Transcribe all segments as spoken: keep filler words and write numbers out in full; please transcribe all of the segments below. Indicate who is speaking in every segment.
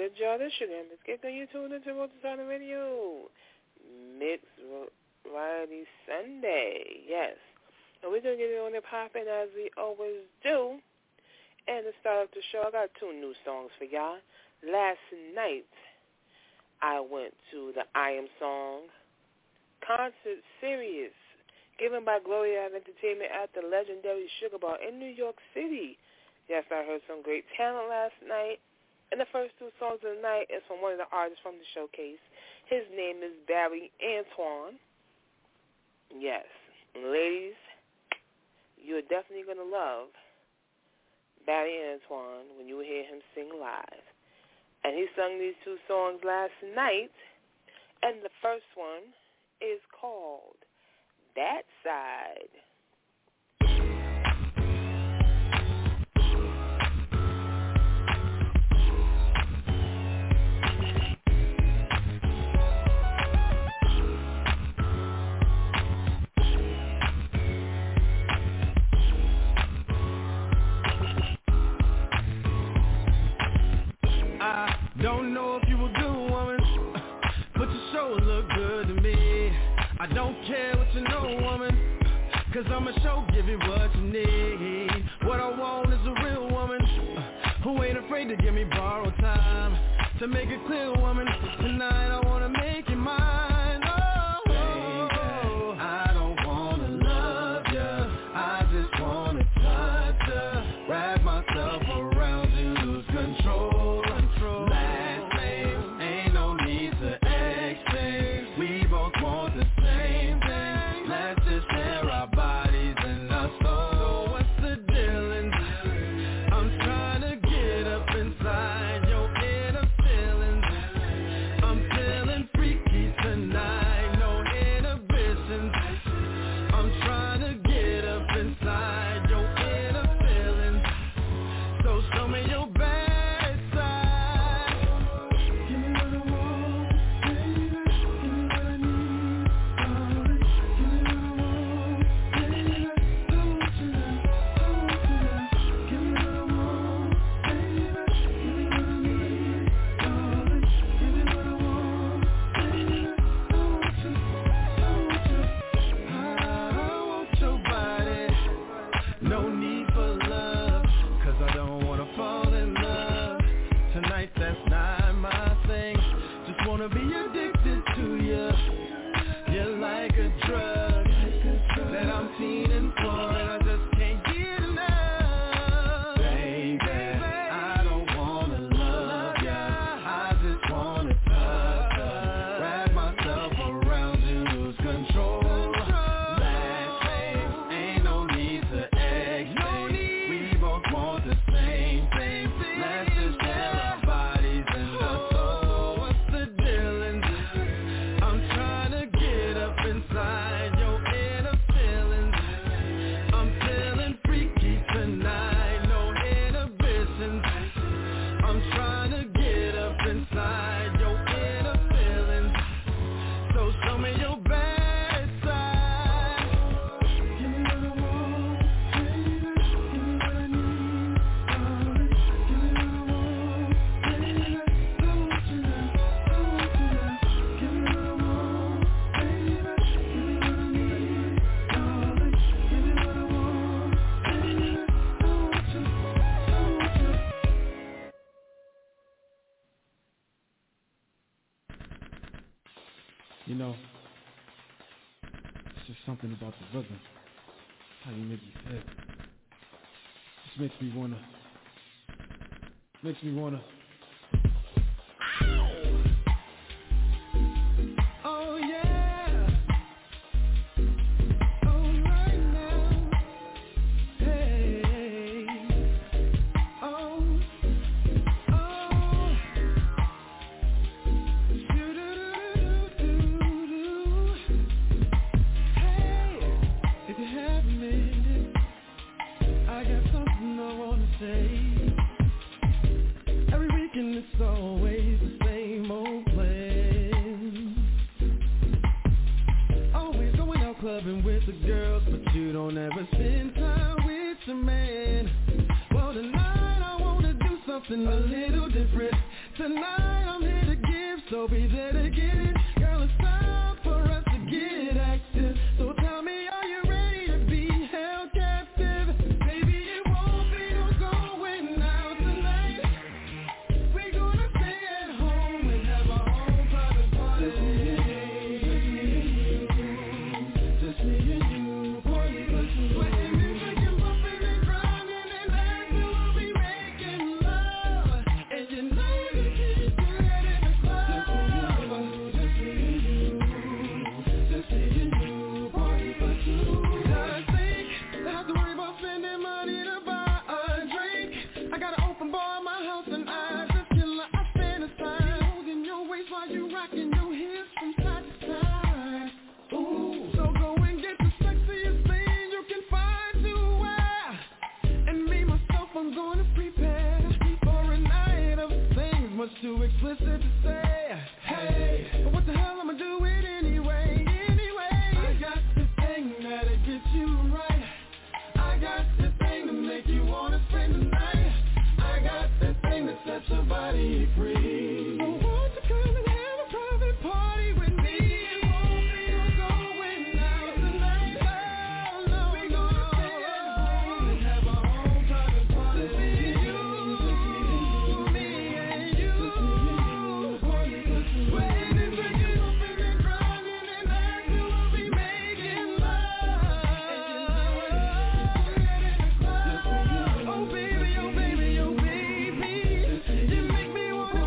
Speaker 1: good, y'all? This is your name. Let's get you tuned into Multi-Sound Radio. Mixed Variety Sunday. Yes. And we're going to get it on there popping as we always do. And to start off the show, I got two new songs for y'all. Last night, I went to the I Am Song concert series given by Gloria Entertainment at the legendary Sugar Bar in New York City. Yes, I heard some great talent last night. And the first two songs of the night is from one of the artists from the showcase. His name is Barry Antoine. Yes. Ladies, you're definitely going to love Barry Antoine when you hear him sing live. And he sung these two songs last night. And the first one is called That Side.
Speaker 2: Don't know if you a good woman, but you sure look good to me. I don't care what you know, woman, cause I'ma show give you what you need. What I want is a real woman, who ain't afraid to give me borrowed time. To make it clear, woman, tonight I wanna make you mine. Oh, baby, I don't wanna love ya, I just wanna touch ya. Wrap myself around you, lose control.
Speaker 3: You know, it's just something about the rhythm, how you make me feel. Just makes me wanna, makes me wanna.
Speaker 2: Oh yeah. Oh right now. Hey. Oh. Oh. If you have a minute, I got something I wanna say. Every weekend it's always the same old plan. Always going out clubbing with the girls, but you don't ever spend time with your man. Well tonight I wanna do something a little different. Tonight I'm here to give, so be there to get it. Girl, it's time for us to get active. So tell me, are you ready to be held captive? Baby, it won't be no going out tonight. We're gonna stay at home and have our own private party. Just me and you, just me and you, party for two. Sweating and drinking, bumping and grinding, and that's who we'll be making love. And you know you keep doing it in the club. Just me and you, just me and you, party for two. Gotta think, I have to worry about spending money to buy a drink. I got an open bar in my house and I just kill I fantasize. Holding your waist while you rocking your hips from side to side. Ooh, so go and get the sexiest thing you can find to wear. And me, myself, I'm gonna prepare for a night of things much too explicit to say. Hey, but what the hell, I'ma do it anyway, anyway. I got the thing that'll get you right. I got the thing to make you wanna spend the night. I got the thing that sets your body free. So won't you come and have a private party with me? It won't be no going out tonight. No, no, we gonna stay at home and have our own private party. Just me and you, me and you, party for two. Sweating and drinking, bumping and grinding, and that's who we'll be making love. Oh baby, oh baby, oh baby, you make me wanna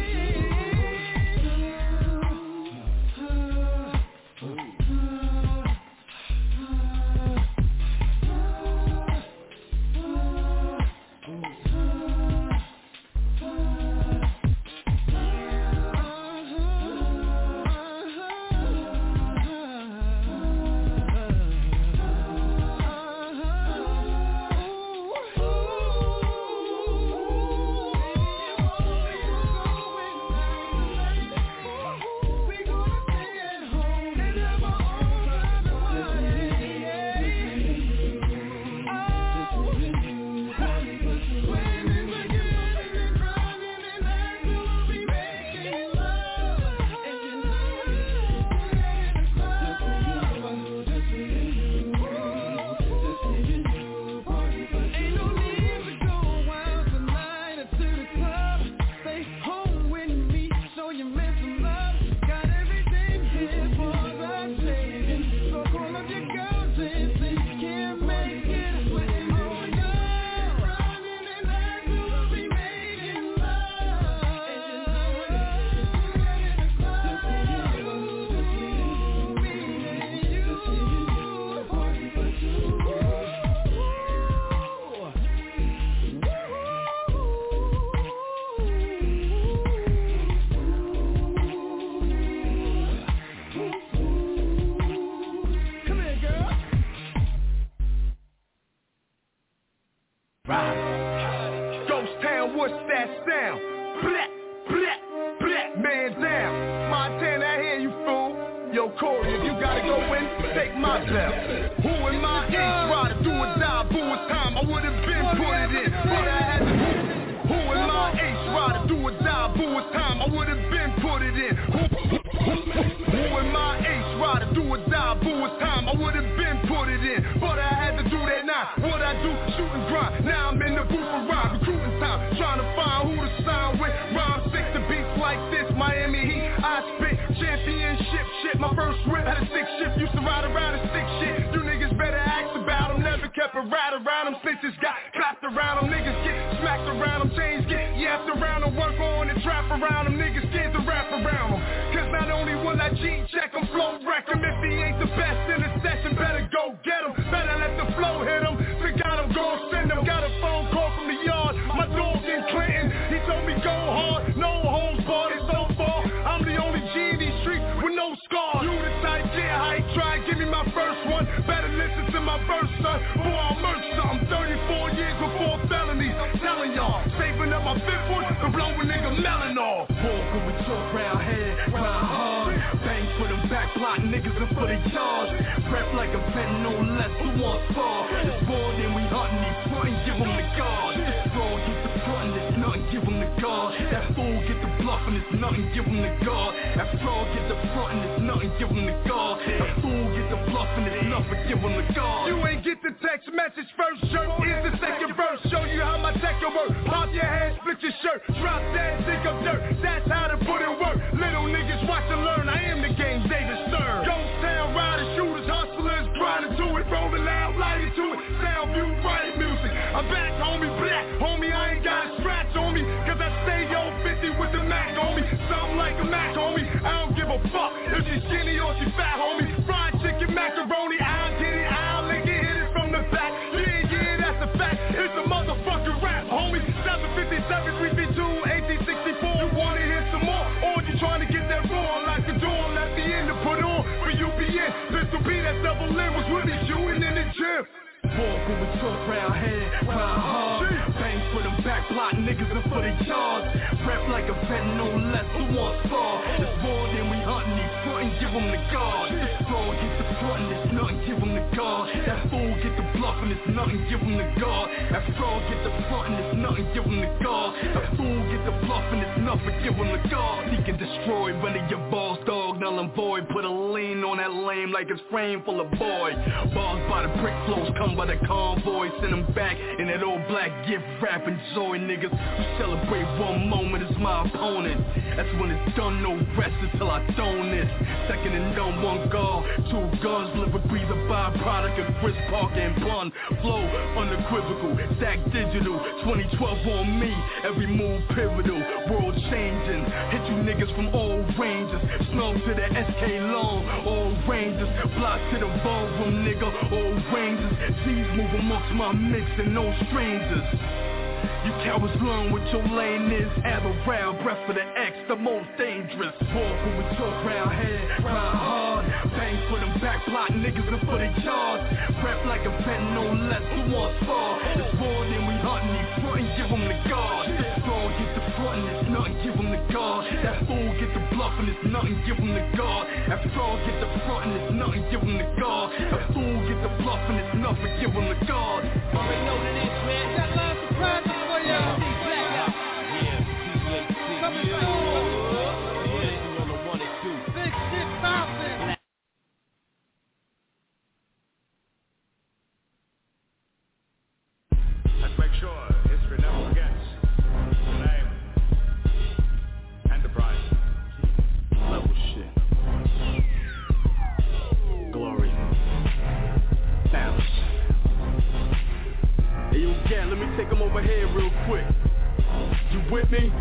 Speaker 4: Ghost Town, what's that sound? Black, black, black man down. Montana, I hear you, fool. Yo, Corey, if you gotta go in, take my belt. Who am I? Ace Rider, do or die, boo, it's time. I would've been put it in, but I had to. Who am I? Ace Rider, do or die, boo, it's time. I would've been put it in. Who, who, who am I? Ace Rider, do or die, boo, it's time. I would've been put it in, but I had to do that now. What I do, shoot and grind. Now I'm in the booth for rhyme, recruiting time, trying to find who to sign with. Rhyme six to beats like this, Miami Heat. I spit championship shit. My first whip had a six shift, used to ride around a stick shit. You niggas better ask about them. Never kept a ride around them. Snitches got clapped around them. Niggas get smacked around them. Chains get yapped around them. Work on and trap around them. Niggas scared to rap around them. Cause not only will I G check him, flow wreck him. If he ain't the best in the session, better go get him. Better let the flow hit him. Forgot him, go send him. Got a phone call from the yard. My dog in Clinton. He told me go hard. No homes barred. It's so far. I'm the only G in these streets with no scars. You the type, yeah, how you try. Give me my first one. Better listen to my verse, son. Before I merch something. thirty-four years before felonies. Telling y'all. Saving up my fifth one to blow a nigga melon off. Walk when we talk round here. Grind hard. Bang for them back block niggas and for the yards. Rep like a pen, no less. Who wants far? It's more than we hunting. These front and give them the guard. It's raw, get the front and it's nothing. Give them the guard. That fool get the
Speaker 2: and it's nothing, give him the guard. That fraud get the front and it's nothing, give him the guard. That fool get the bluff and it's nothing, give him the guard.
Speaker 4: You ain't get the text message first, shirt is the second verse. Show you how my tech can work. Pop your hand, split your shirt. Drop that, think of dirt. That's how to put in work. Little niggas watch and learn. I am the game, David Stern. Ghost town, riders, shooters, hustlers, grinding to it, rolling loud, lighting to it. Sound view, writing music. I'm back, homie, black. Homie, I ain't got a scratch on me, cause I stay on fifty with the Mac on me. Something like a Mac, homie. I don't give a fuck if she's skinny or she fat, homie. Fried chicken, macaroni, I'll get it, I'll lick it, hit it from the back. Yeah, yeah, that's a fact. It's a motherfucking rap, homie. seven fifty-seven, three fifty-two, eighteen sixty-four. You wanna hear some more? Or you trying to get that raw like the door left the end to put on for U P N. Pistol B, that double N was with me shooting in the gym.
Speaker 2: Walk when we talk round here, grind hard. Bang for them back block niggas and for the yards. Rap like a vet, no less, who wants far? It's more than we hunting these front and give them the guard. This fraud get the front and it's nothing, give them the guard. That fool get the bluff and it's nothing, give them the guard. That fraud get the front and it's nothing, give them the guard. That fool get the bluff and it's nothing, give them the guard. He can destroy, render your boss dog, null and void. Put a lean on that lame like it's frame full of boy. Bars by the brick flows, come by the convoy, send them back in that old black gift rapping joy. Niggas who celebrate one moment as my opponent. That's when it's done, no rest until I tone this. Second and done, one guard, two guns, live a breathe, a byproduct of Chris Park and Bun. Flow unequivocal, stack digital, twenty twelve on me, every move pivotal, world changing. Hit you niggas from all ranges, snug to the S K long, all ranges, block to the ballroom, nigga, all ranges. G's move amongst my mix and no strangers. You cowards learn what your lane is. Add around, breath for the X, the most dangerous. Walk when we talk round here, grind hard. Bang for them back block niggas and for the yards. Rap like a vet, no less, who wants far? It's more than we hunting these front and give them the guard. This fraud get the front and it's nothing, give them the guard. That fool get the bluff and it's nothing, give them the guard. That fraud get the front and it's nothing, give them the guard. That fool get the bluff and it's nothing, give them the guard.
Speaker 5: Already know that it's man. Got a lot of surprises for y'all. Coming through. Big shit bouncing.
Speaker 6: Let's make sure history never forgets the name, Enterprise, level shit, glory, balance.
Speaker 2: Hey yo, Gat, let me take them over here real quick. You with me?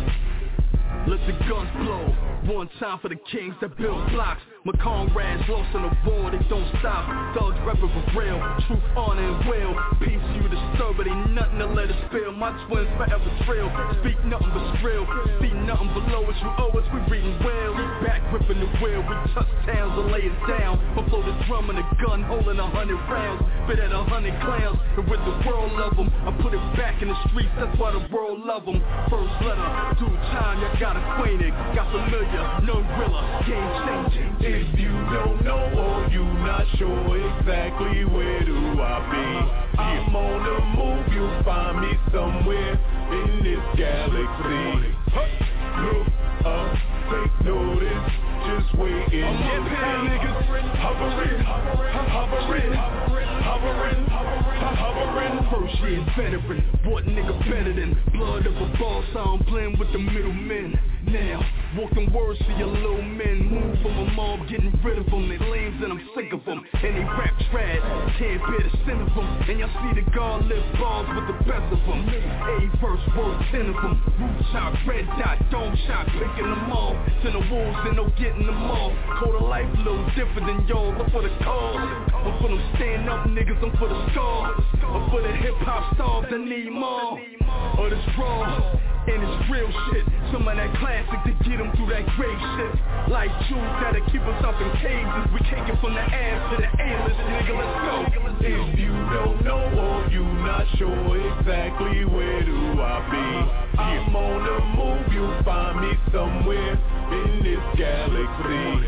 Speaker 2: Let the guns blow. One time for the kings that build blocks. My comrades lost in the war, they don't stop. Thugs reppin' for real, truth, honor, and will. Peace you disturb, but ain't nothing to let it spill. My twins forever trill, speak nothing but skrill. See nothing below us, you owe us, we reading well. Back gripping the wheel, we touch towns and lay it down. Before the drum and the gun, holding a hundred rounds. Fit at a hundred clowns, and with the world love them, I put it back in the streets, that's why the world love them. First letter, due time, you got acquainted. Got familiar, no gorilla, game changing.
Speaker 6: If you don't know or you not sure exactly where do I be, I'm on the move, you'll find me somewhere in this galaxy. Look up, take notice, just waiting. I'm getting paid, niggas, hovering, hovering, hovering, hovering.
Speaker 2: First year veteran, what nigga better than blood of a boss? I don't blend with the middlemen. Now, walking words to your little men. Move from a mob, getting rid of them. They lames and I'm sick of them. And they rap trash, can't bear the sin of them. And y'all see the guard lift balls with the best of them. A verse, word ten of them. Root shot, red dot, dome shot, picking them off. To the wolves and no getting them off. Code of life a little different than y'all. I'm for the cause. I'm for them stand up niggas, I'm for the scars. I'm for the hip hop stars that need more. Or this raw. And it's real shit, some of that classic to get them through that great shit. Like jewels that'll keep us up in cages. We take it from the ass to the A-list, nigga, let's go.
Speaker 6: If you don't know or you not sure exactly where do I be, I'm on the move, you'll find me somewhere in this galaxy.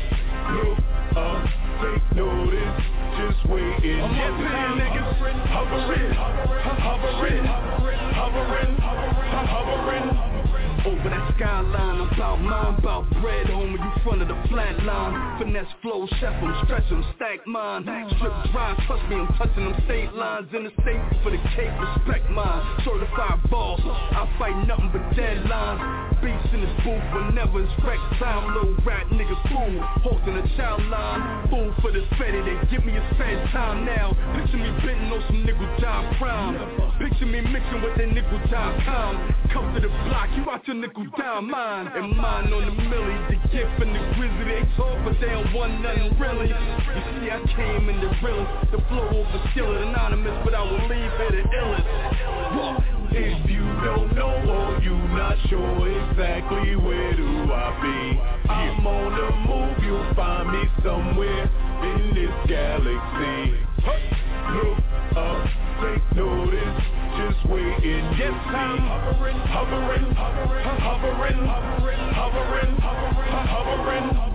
Speaker 6: Look up, take notice, just waiting.
Speaker 2: I'm up here, niggas,
Speaker 6: hovering, hovering, hovering, hovering.
Speaker 2: Over that skyline. I'm bout mine, bout bread, homie, you front of the flat line. Finesse flow, chef, I'm stretching, stack mine. Strip drive, trust me, I'm touching them state lines. In the state for the cake, respect mine. Certified boss, I fight nothing but deadlines. Beats in this booth whenever it's wreck time. Little rat nigga fool, hosting a child line. Fool for the fetty, they give me a fed time now. Picture me bitten on some nickel dime prime. Picture me mixing with that nickel dime time. Come to the block, you out your nickel dime mine. And mine on the millie, the gift and the grizzly. They talk but they don't want nothing really. You see I came in the realest. The flow over skillet, anonymous, but I will leave it the illest. Whoa.
Speaker 6: If you don't know or you not sure exactly where do I be, I'm on the move, you'll find me somewhere in this galaxy. Look up, take notice, just wait and yes, I'm hovering, hovering, hovering, hovering, hovering, hovering, hovering, hovering.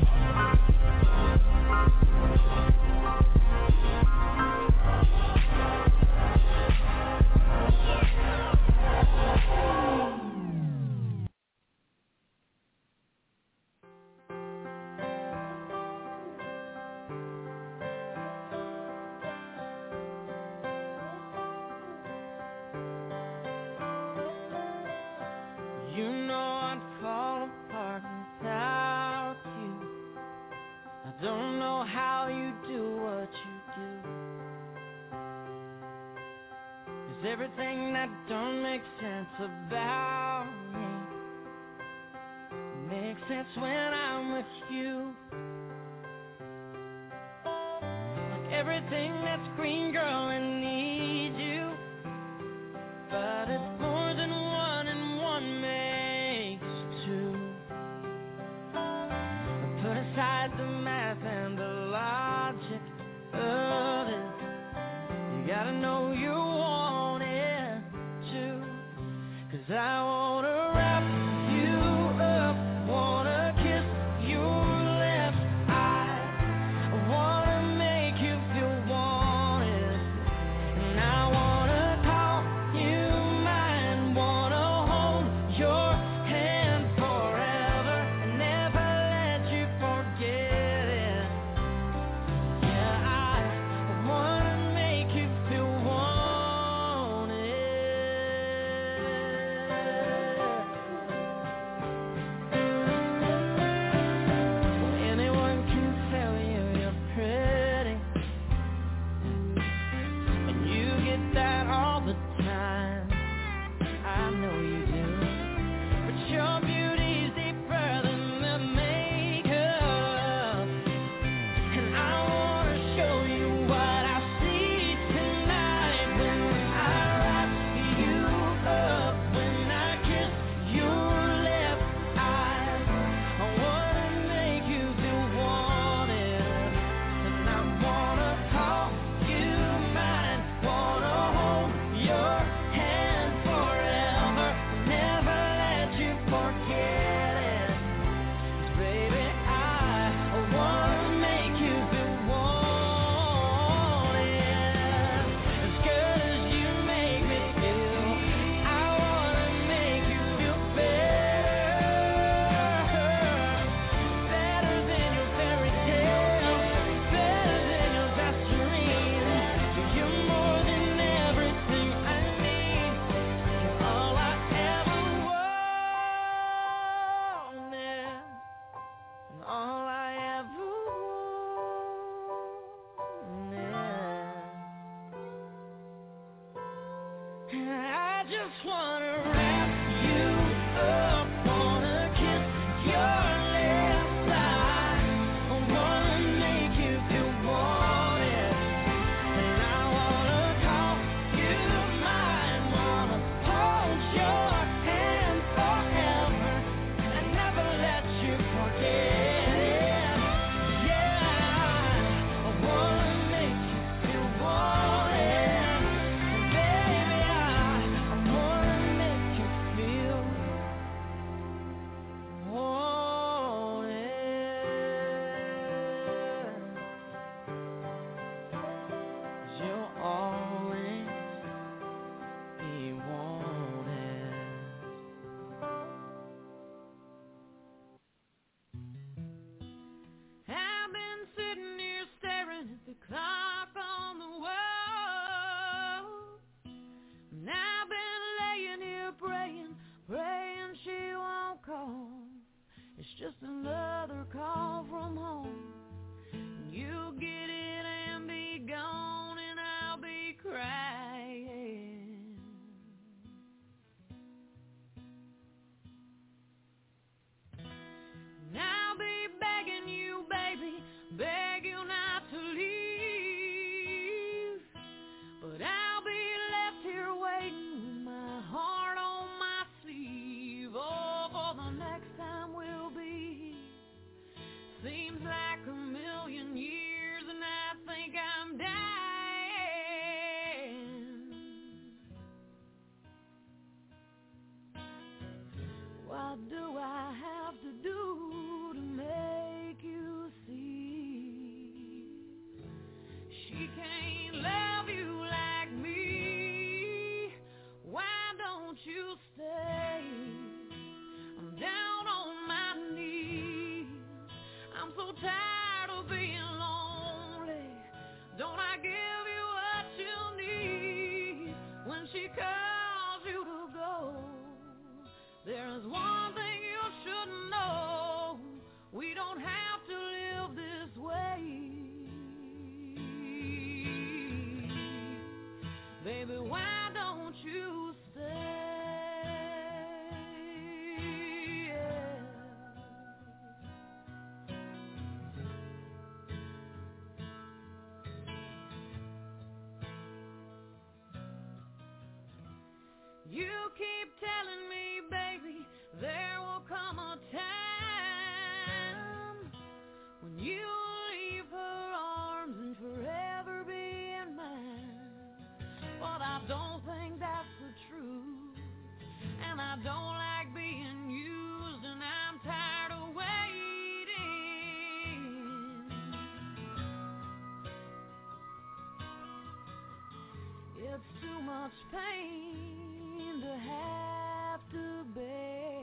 Speaker 5: Everything that don't make sense about me makes sense when I'm with you. Like everything that's green, girl, I need you. But it's more than one and one makes two. Put aside the math and the logic of it. You gotta know you want I wanna wrap you up, wanna kiss your lips. I wanna make you feel wanted, and I wanna call you mine, wanna hold your hand forever and never let you forget it. Yeah, I wanna make you feel wanted. just another call from home. You'll get it and be gone, and I'll be crying. And I'll be begging you, baby, beg you not to leave. But I'll be left here waiting with my heart on my sleeve. Oh, for the next time we'll be here. Seems like a million years, and I think I'm dying. What do I have to do to make you see? She can't love you like me. Why don't you stay? I'm down on my knees. I'm so tired of being lonely. Don't I give you what you need when she calls you to go? There's one thing you should know. We don't have to live this way. Baby, why don't you stay? You keep telling me, baby, there will come a time when you'll leave her arms and forever be in mine. But I don't think that's the truth, and I don't like being used, and I'm tired of waiting. It's too much pain to have to bear.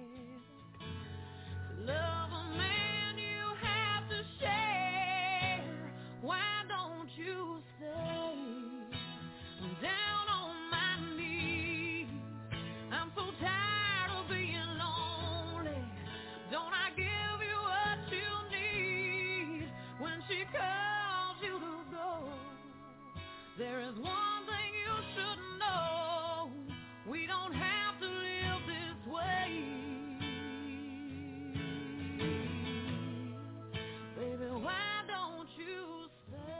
Speaker 5: To love a man you have to share. Why don't you stay? I'm down on my knees. I'm so tired of being lonely. Don't I give you what you need when she calls you to go? There is one thing you should know. We don't have to live this way. Baby, why don't you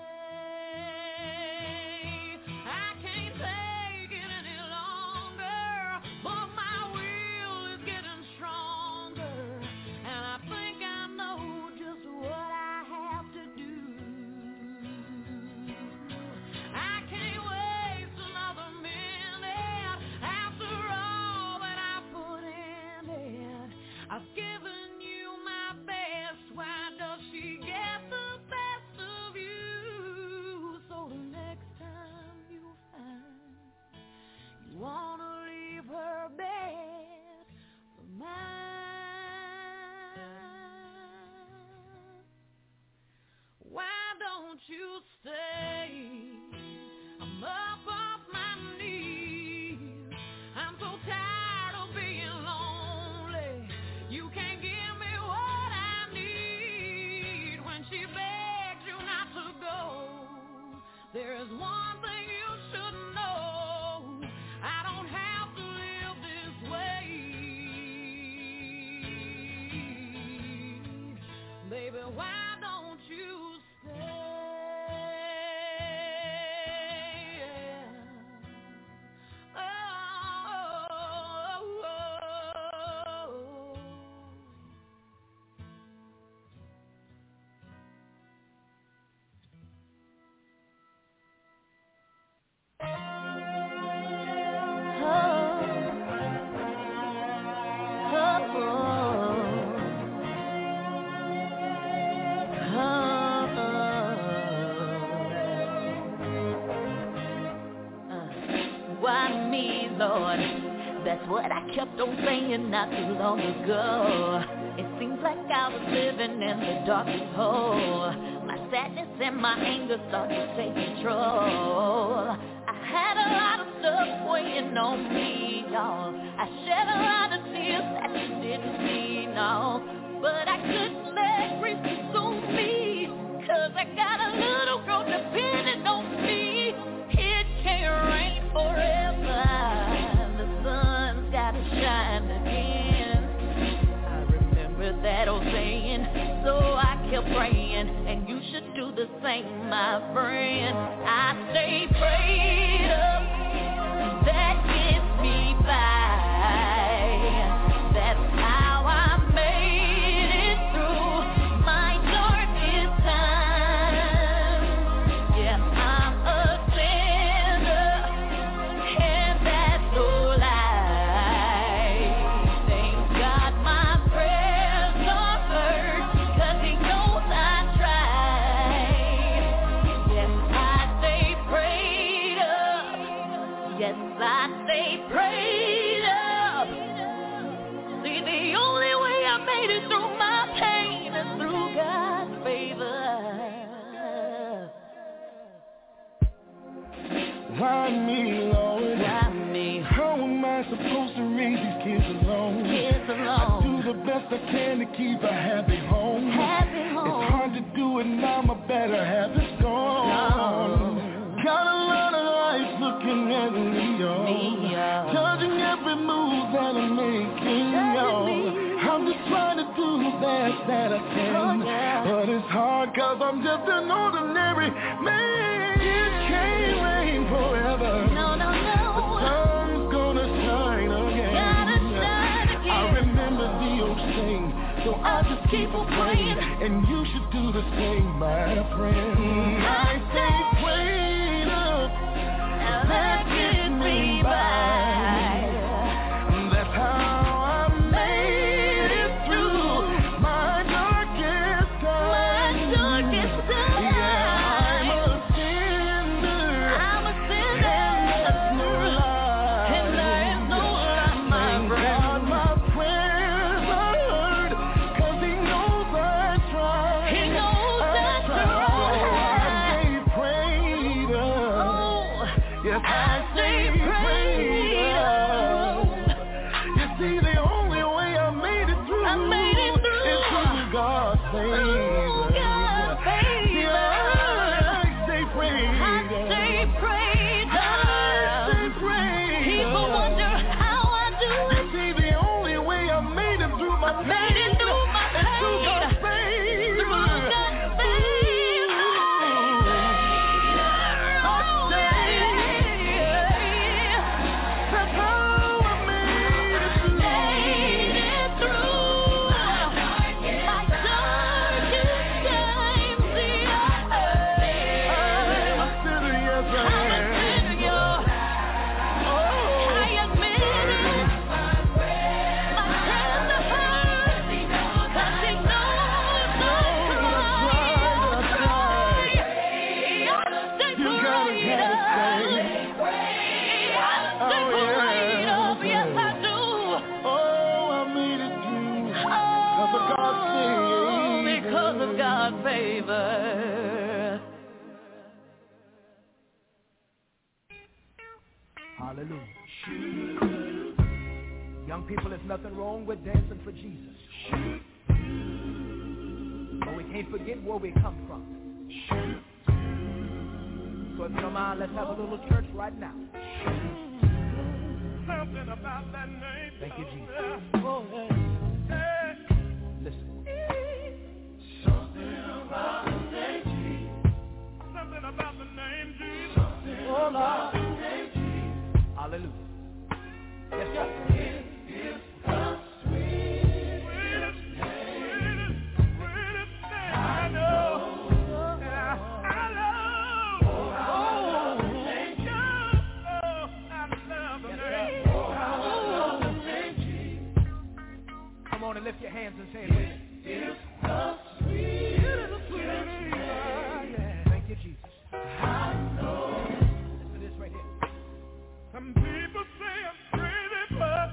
Speaker 5: stay? I can't take it any longer, but my will is getting stronger, and I think I know just what I have to do. I can't waste another minute after all that I put in it. I've given you my best. Why does she get the best of you? So the next time you find you wanna leave her bed for mine, why don't you stay? I'm up off my knees. I'm so tired of being lonely. You can't give me what I need when she begs you not to go. There is one thing you should know. I don't have to live this way. Baby, why don't you stay? Oh, oh, oh, Why me, Lord? That's what I kept on saying not too long ago. It seems like I was living in the darkest hole. My sadness and my anger started to take control. I had a lot of stuff weighing on me, y'all. I shed a lot of tears that you didn't see, no. but I couldn't let grief consume me, 'cause I got a little girl depending on me. It can't rain forever, the sun's gotta shine again. I remember that old saying, so I kept praying, and you should do the same, my friend. I stay prayed up, that gets me by. That's how I made it through my darkest time. Yeah, I'm a sinner, and that's no lie. Thank God my prayers are heard, 'cause he knows I tried. Yes, I stay prayed up. Yes, I stay prayed up. See, the only way I made it through my pain is through God's favor.
Speaker 4: Why me, Lord?
Speaker 5: Why me?
Speaker 4: How am I supposed to raise these kids alone?
Speaker 5: Kids
Speaker 4: I
Speaker 5: alone.
Speaker 4: do the best I can to keep a happy home.
Speaker 5: Happy
Speaker 4: It's
Speaker 5: home.
Speaker 4: hard to do it now, my better half is gone.
Speaker 5: Gone.
Speaker 4: Got a lot of eyes looking at me, yo.
Speaker 5: Me, yo.
Speaker 4: Judging every move that I'm making, yo.
Speaker 5: me.
Speaker 4: I'm just trying to do the best that I can.
Speaker 5: Oh, yeah.
Speaker 4: But it's hard 'cause I'm just an ordinary man. It can't rain forever.
Speaker 5: No, no,
Speaker 4: The
Speaker 5: no.
Speaker 4: sun's gonna shine again.
Speaker 5: Gotta shine again.
Speaker 4: I remember the old saying, so I just keep on praying, and you should do the same, my friend. I say prayed up, that gets me by. That's how I made it through my darkest time.
Speaker 5: My darkest time.
Speaker 4: Yeah, I'm a sinner.
Speaker 5: I'm a sinner.
Speaker 4: And that's no lie.
Speaker 5: And there is no lie, my
Speaker 4: Thank
Speaker 5: friend.
Speaker 4: God my prayers are heard, 'cause he knows I tried.
Speaker 5: He knows
Speaker 4: I
Speaker 5: I
Speaker 4: tried. So I
Speaker 5: tried.
Speaker 4: stay prayed up.
Speaker 5: Oh,
Speaker 4: Yes,
Speaker 5: I
Speaker 4: I
Speaker 5: stay
Speaker 4: stay
Speaker 5: prayed
Speaker 4: prayed
Speaker 5: up.
Speaker 4: up. You see, the only way I made it through
Speaker 5: I made it through.
Speaker 4: is through God's favor.
Speaker 5: Through God's favor.
Speaker 4: Yeah, I stay prayed
Speaker 5: I
Speaker 4: up.
Speaker 5: stay prayed
Speaker 4: I stay
Speaker 5: up.
Speaker 4: prayed
Speaker 5: People
Speaker 4: up.
Speaker 5: wonder how I do
Speaker 4: You
Speaker 5: it.
Speaker 4: see, the only way I made it through my
Speaker 5: I made it through my
Speaker 4: pain is through
Speaker 5: pain.
Speaker 4: God's favor.
Speaker 5: Through God's favor.
Speaker 4: I stay. That's how I made it through.
Speaker 5: Made it through my darkest times, yeah.
Speaker 4: I'm a sinner, yes I
Speaker 5: I'm a
Speaker 4: am.
Speaker 5: sinner, y'all.
Speaker 4: Oh.
Speaker 5: I admit it. My prayers are heard, 'cause he knows I tried.
Speaker 4: You gotta get it straight. Oh, yeah.
Speaker 5: Yes, I do.
Speaker 4: Oh, I made it through.
Speaker 5: Oh,
Speaker 4: Because of God's favor.
Speaker 5: because of God's favor.
Speaker 7: Hallelujah. Young people, there's nothing wrong with dancing for Jesus. But we can't forget where we come from. So if you don't mind, let's have a little church right now.
Speaker 6: Something about that name.
Speaker 7: Thank you, Jesus.
Speaker 6: Oh, yeah. Hey.
Speaker 7: Listen.
Speaker 6: Something about the name Jesus. Something about the name Jesus.
Speaker 7: Oh, Lord. Hallelujah. Yes, sir.
Speaker 6: Sweetest, sweetest, sweetest thing I know. Yeah, I love. Oh, thank you. Oh, I love the name. Oh, the name Jesus.
Speaker 7: Come on and lift your hands and say it with me.
Speaker 6: It's the sweetest, sweetest thing.
Speaker 7: Thank you, Jesus.
Speaker 6: I know.
Speaker 7: Listen to this right here.
Speaker 6: Some people say I'm crazy, but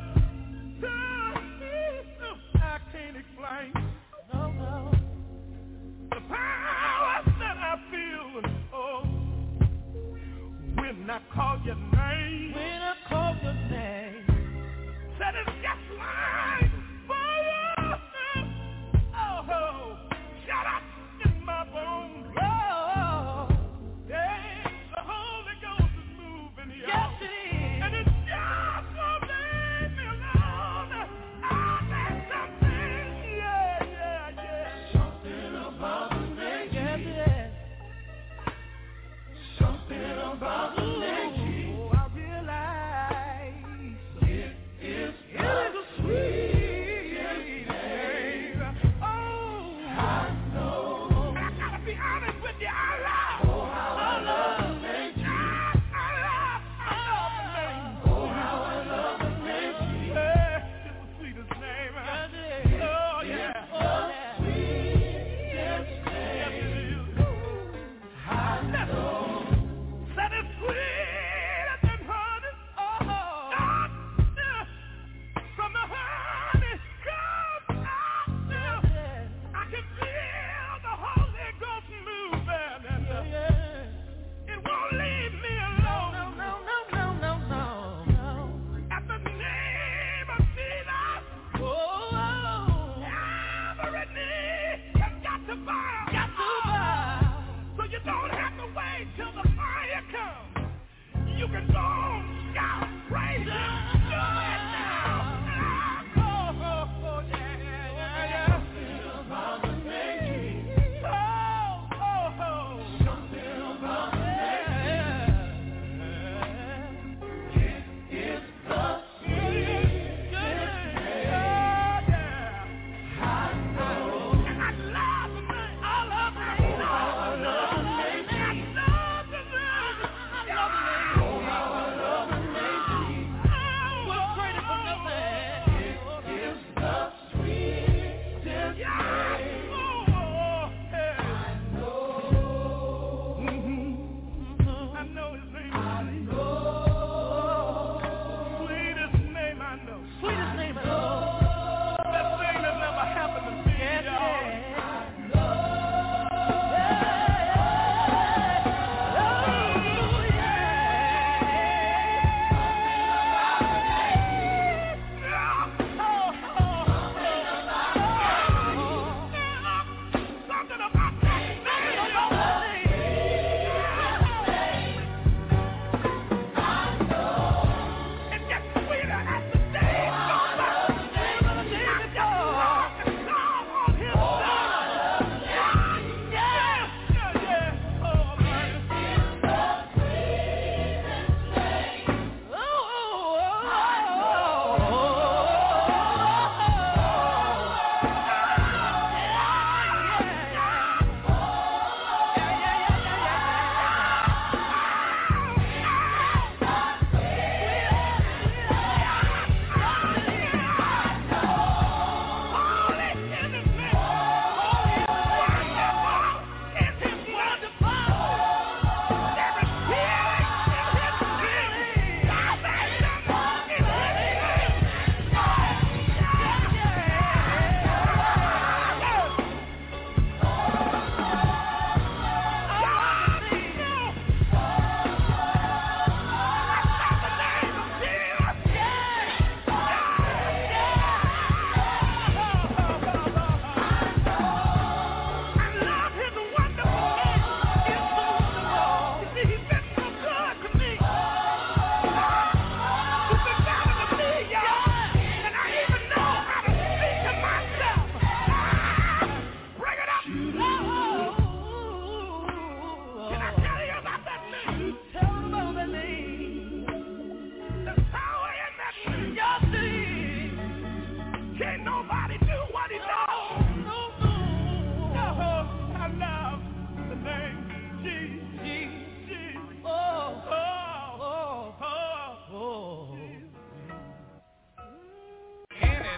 Speaker 6: I can't explain.
Speaker 7: No, no.
Speaker 6: The power that I feel, oh, when I call your name.
Speaker 7: When I call your name.
Speaker 6: Said it's just like fire.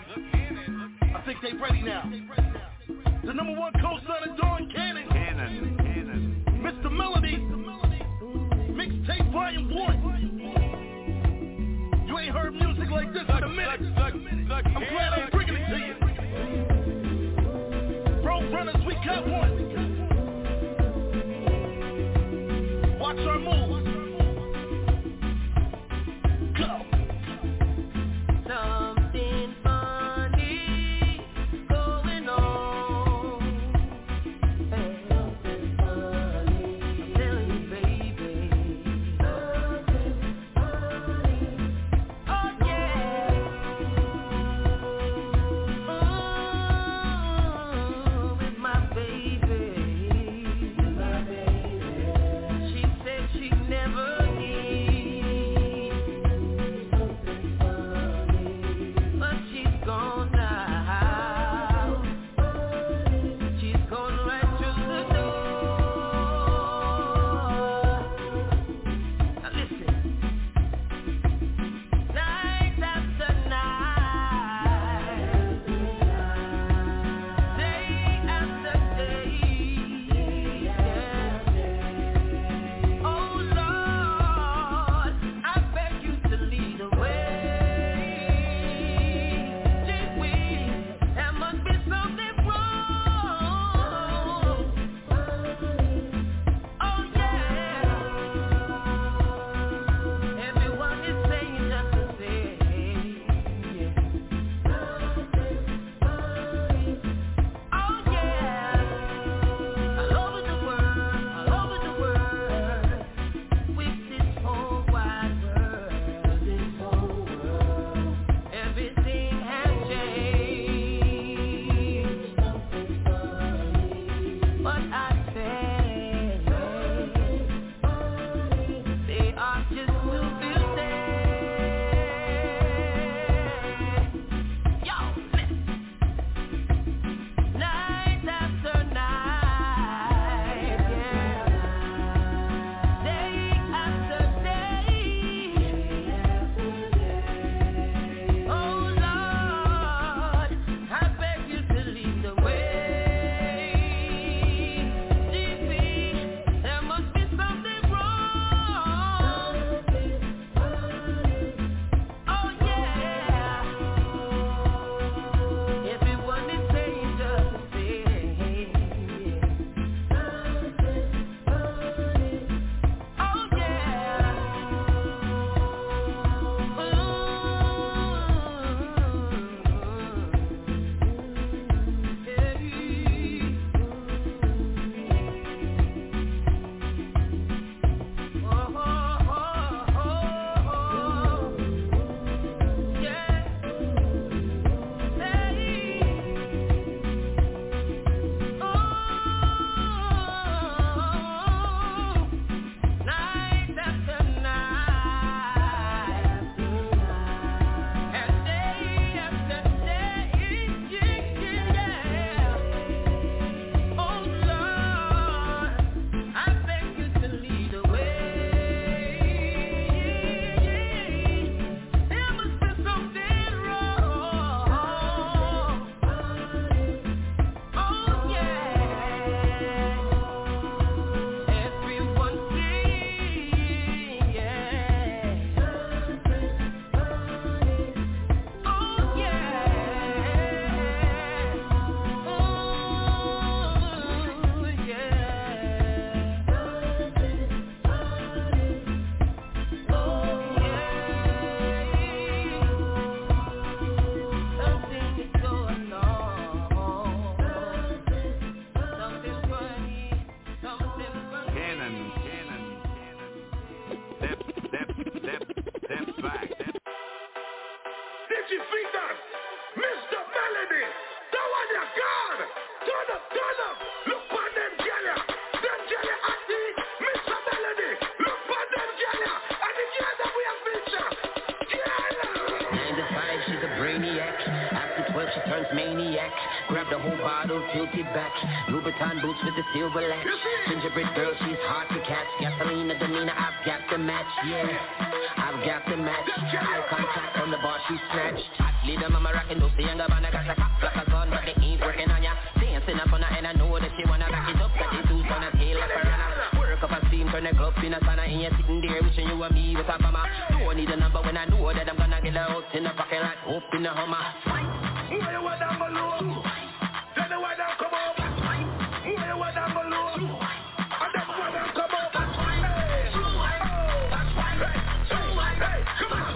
Speaker 8: I think they ready now. The number one co-signer, Dawn Cannon.
Speaker 6: Cannon, Cannon.
Speaker 8: Mister Melody. Mixtape Volume one. You ain't heard music like this in a minute. I'm glad I'm bringing it to you. Road Runners, we got one. Watch our moves. Go.
Speaker 9: Something funny going on. Hey, something funny. I'm telling you, baby. Something funny. Oh yeah. Oh, with my baby. My baby. She said she never need something funny, but she's gone now. She's gone right through the door. Now listen. Night after night, day after day, oh Lord, I beg you to lead the way. Gee whiz, there must be something wrong. Oh yeah, everyone is saying just the same. Oh yeah, all over the world, all over the world, with this whole wide world, this whole world, everything has changed. Something funny, but I say they are just too busy. Yo, listen. Night after night, yeah. Day after day. Oh Lord, I beg you to lead the way. G P, there must be something wrong. Oh yeah. Everyone is saying just the same. Oh yeah. Night after night, and day after day, yeah. Oh Lord, I beg you to lead the way. There must be something wrong. Oh yeah, everyone sing, yeah. Oh yeah, oh yeah, oh yeah. Something is going on. Something funny, something funny.
Speaker 6: Cannon, Cannon, Cannon. Step, step, step, step back. Step.
Speaker 4: Digi Fingers, Mister Melody, the one you got. Turn up, turn up. Look on them jelly. Them jelly Ati, Mister Melody. Look on them jelly. And the girl that we have featured. Jelly.
Speaker 9: Nine to five, she's a
Speaker 10: brainiac. After twelve, she turns maniac. Grab the whole bottle, tilt it back. Louboutin boots with the silver latch. Gingerbread girl, she's hard to catch. Gasolina, demeanor, I've got the match, yeah. I've got the match. Eye contact on the bar, she snatched. Hot leader, mama rockin' those young Gabbana. Got a cop like a gun, but they ain't working on ya. Dancing up on her, and I know that she wanna back it up. Got the juice on her tail like piranha. Work up a steam, turn the club in a sauna. And you're sitting there wishing you were me with a mama. Don't need a number when I know that I'm gonna get out in the pocket like hope in the Hummer.
Speaker 8: Who you want down below? Tell the white down come up. Who you want down below? And then white down come up. Hey, oh, hey, hey, come on.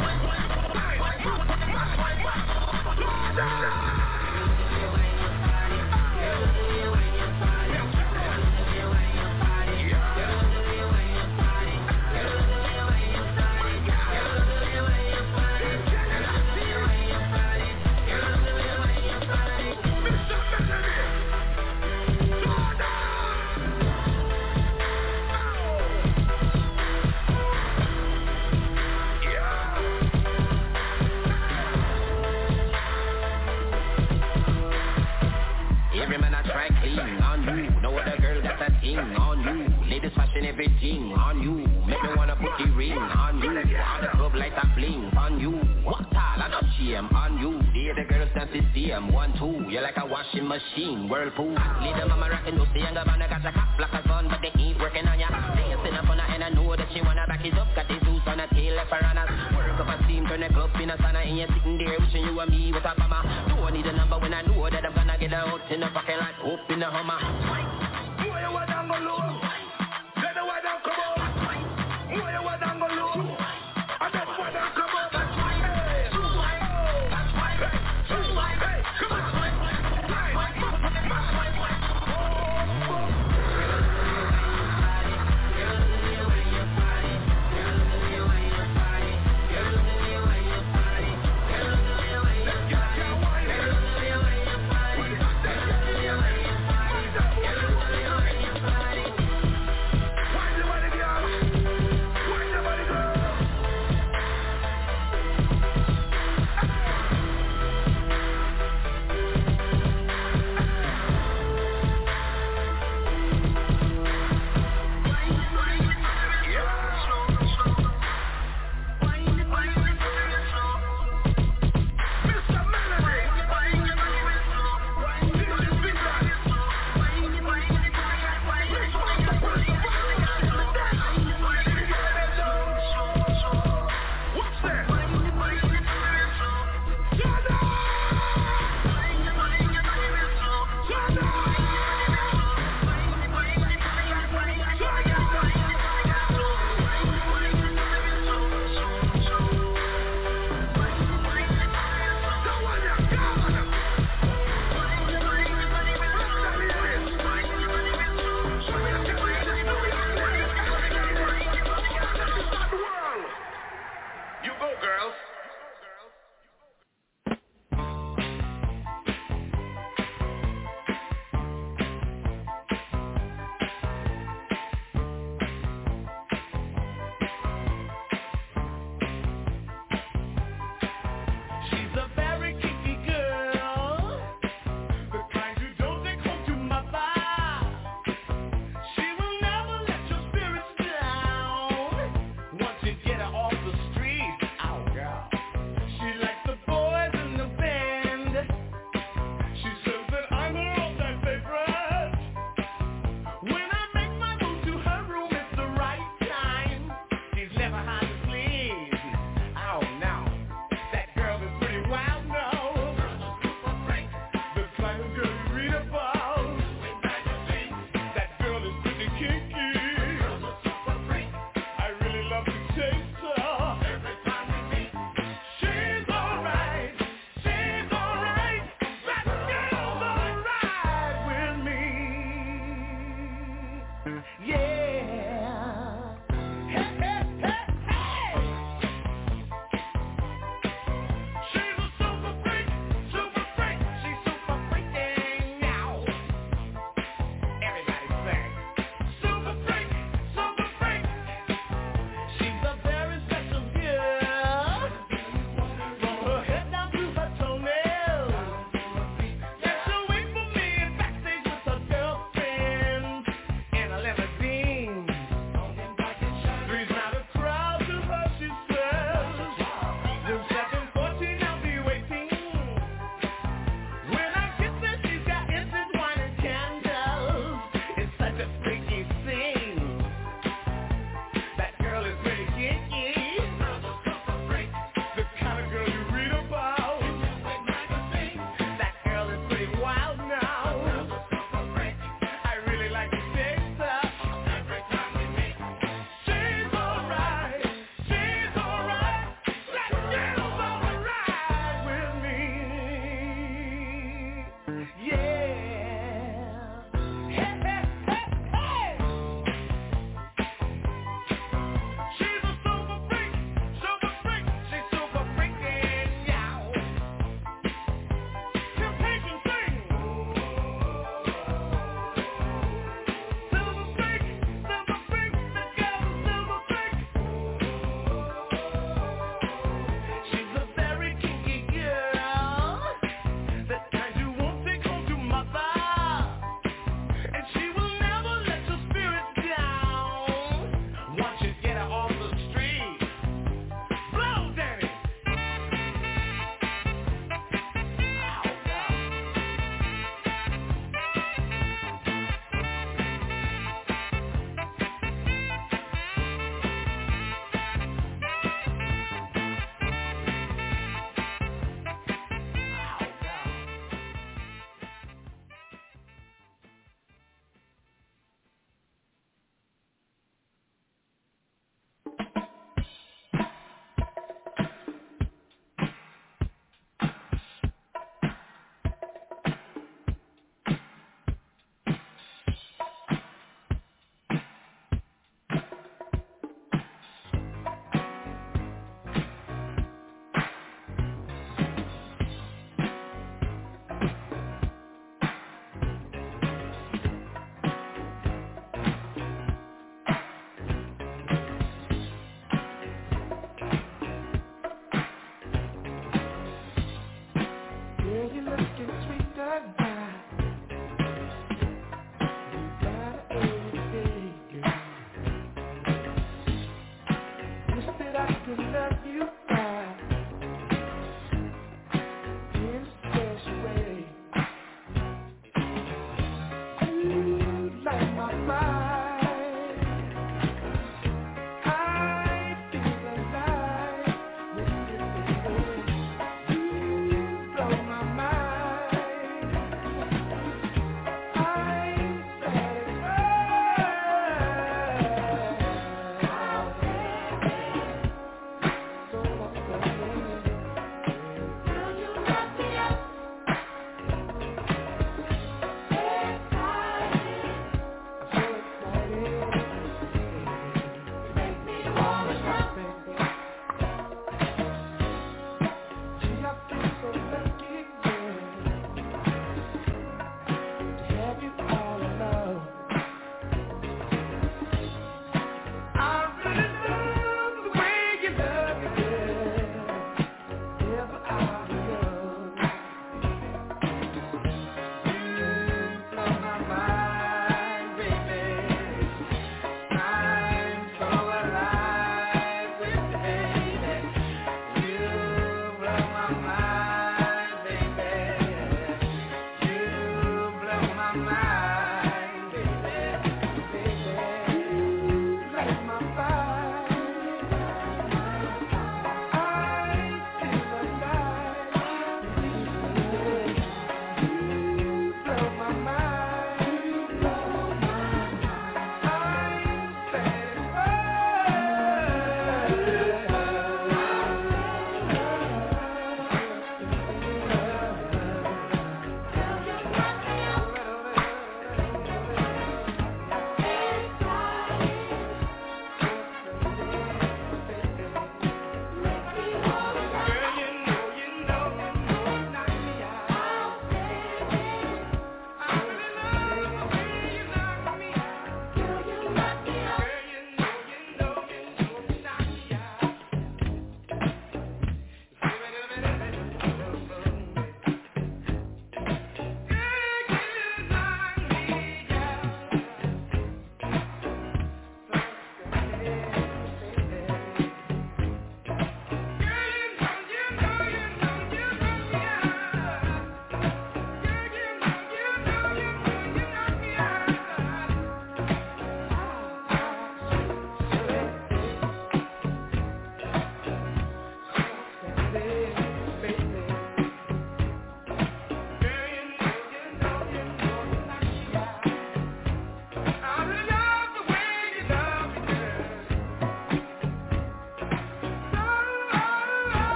Speaker 10: On you, ladies fashion everything on you. Make me wanna put the ring on you. On the club like a bling on you. What all, I not shame on you. There the girls dance the same. One, two, you're like a washing machine. Whirlpool. Leader mama rockin' those young Gabbana. Got a cop like a gun, but they ain't working on ya. Dancing up on her and I know that she wanna back it up. Got the juice on her tail like piranhas. Work up a steam, turn the club in a sauna. And you're sitting there wishing you were me with a mama. Don't need a number when I know that I'm gonna get out in the pocket like hope in the Hummer.
Speaker 8: Who you want down below? Tell the white down come up. Who you want down below? And then white down come up. Hey, oh, hey, hey, come on.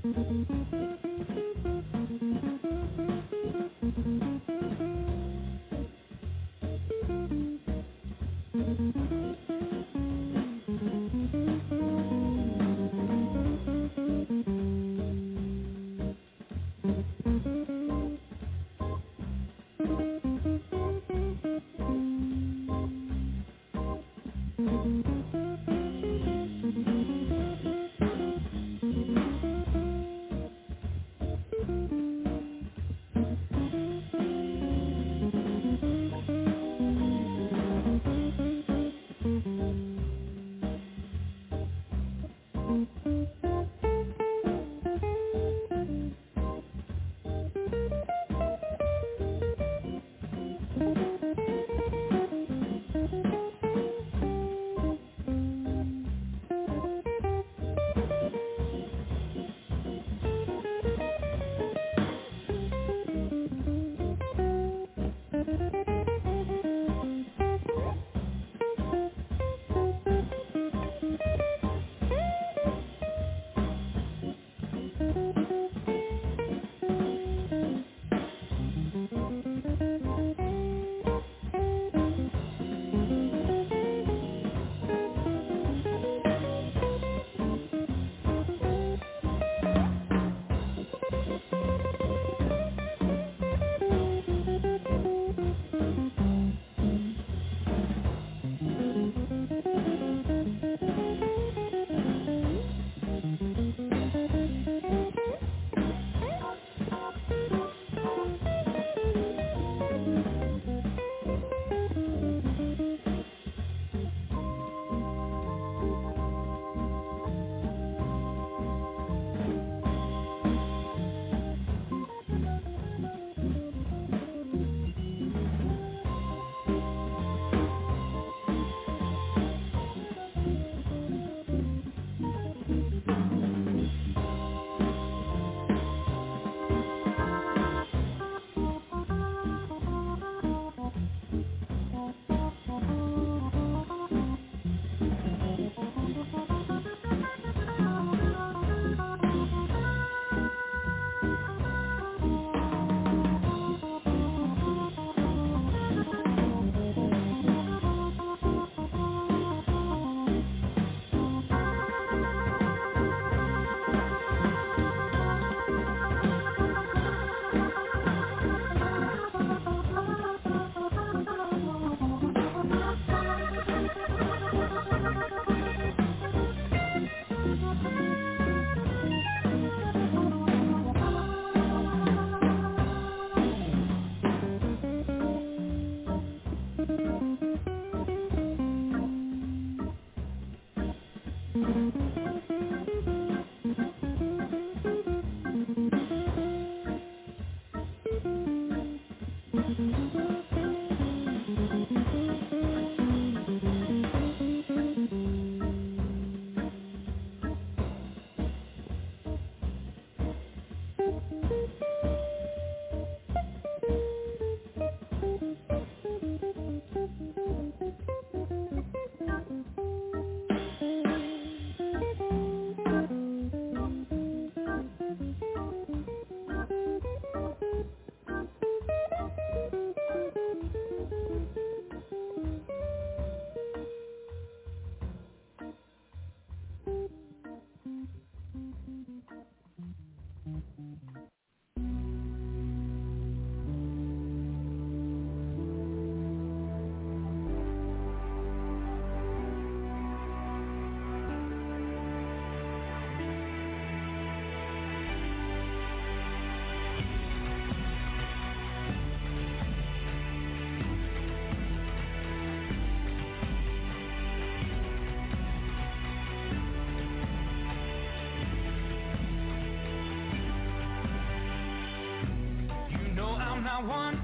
Speaker 2: not one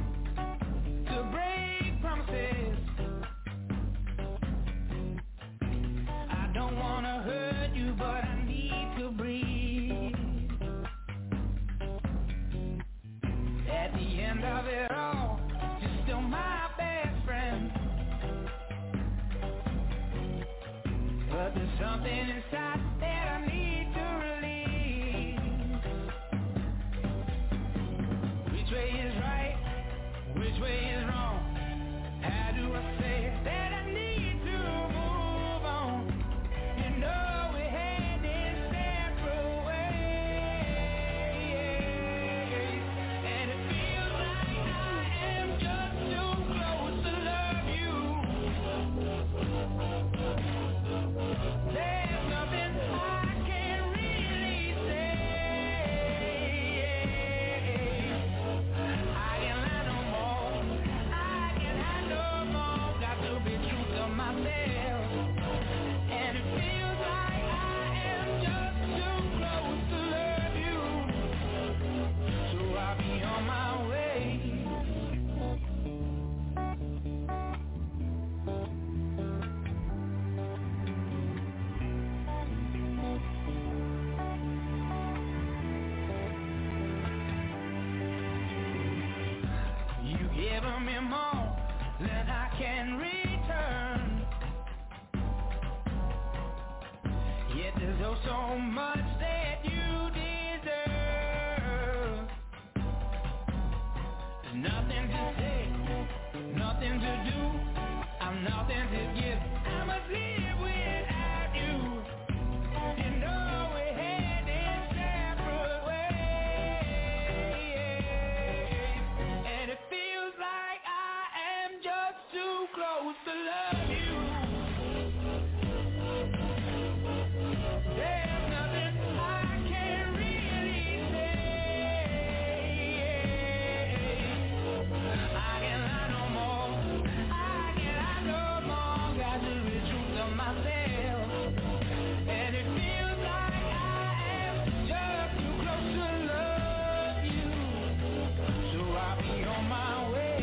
Speaker 2: to break promises. I don't wanna hurt you, but I need to breathe. At the end of it all, you're still my best friend. But there's something inside that I need to release. There's so much that you deserve. There's nothing to say, nothing to do. I'm nothing to give. I must live without you. You know we had it separate ways, and it feels like I am just too close to love you. There's nothing I can really say. I can't lie no more. I can't lie no more. Got to be true to myself, and it feels like I am just too close to love you. So I'll be on my way.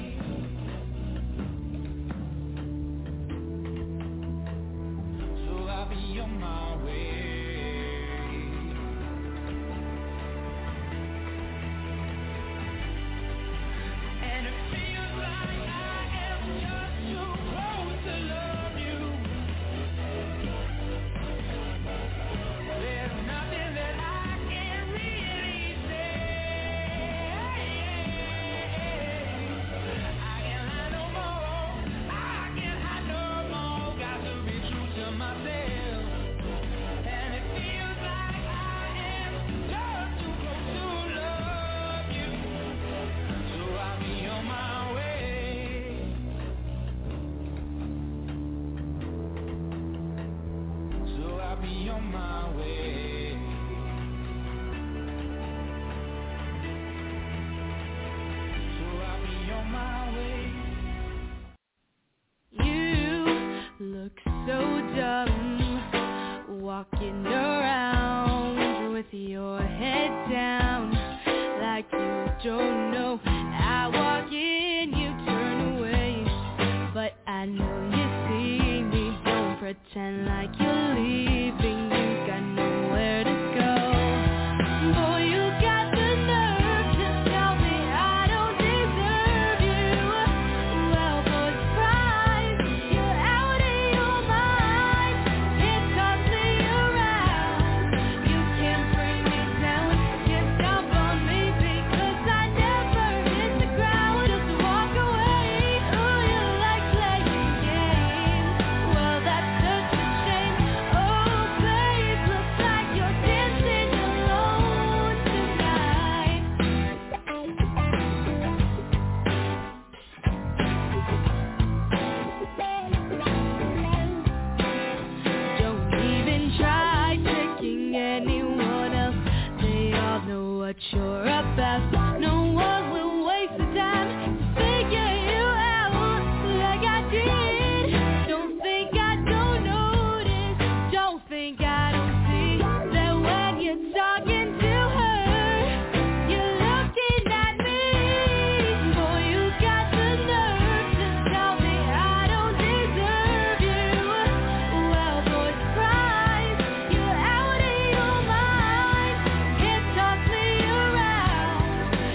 Speaker 2: So I'll be on my way. And it feels like I am just too close to love you. There's nothing that I can really say. I can't lie no more. I can't hide no more. Got to be true to myself. And it feels like I am just too close to love you. So I'll be on my way. So I'll be on my way. So I'll be on my way.
Speaker 5: You look so dumb, walking around with your head down, like you don't know. I walk in, you turn away, but I know you see me. Don't pretend like you're leaving, you got nowhere to go. Boy, you got the nerve to tell me I don't deserve you. Well, boy, surprise, you're out of your mind. Can't toss me around, you can't bring me down. Can't stop on me because I never hit the ground. Just walk away. Oh, you like playing games. Well, that's such a shame. Oh, babe, looks like you're dancing alone tonight. Don't even try tricking anyone else. They all know what you're about. No one will waste the time to figure you out like I did. Don't think I don't notice. Don't think I don't see that when you're talking to her, you're looking at me. Boy, you got the nerve to tell me I don't deserve you. Well, boy, surprise, you're out of your mind. Can't toss me around,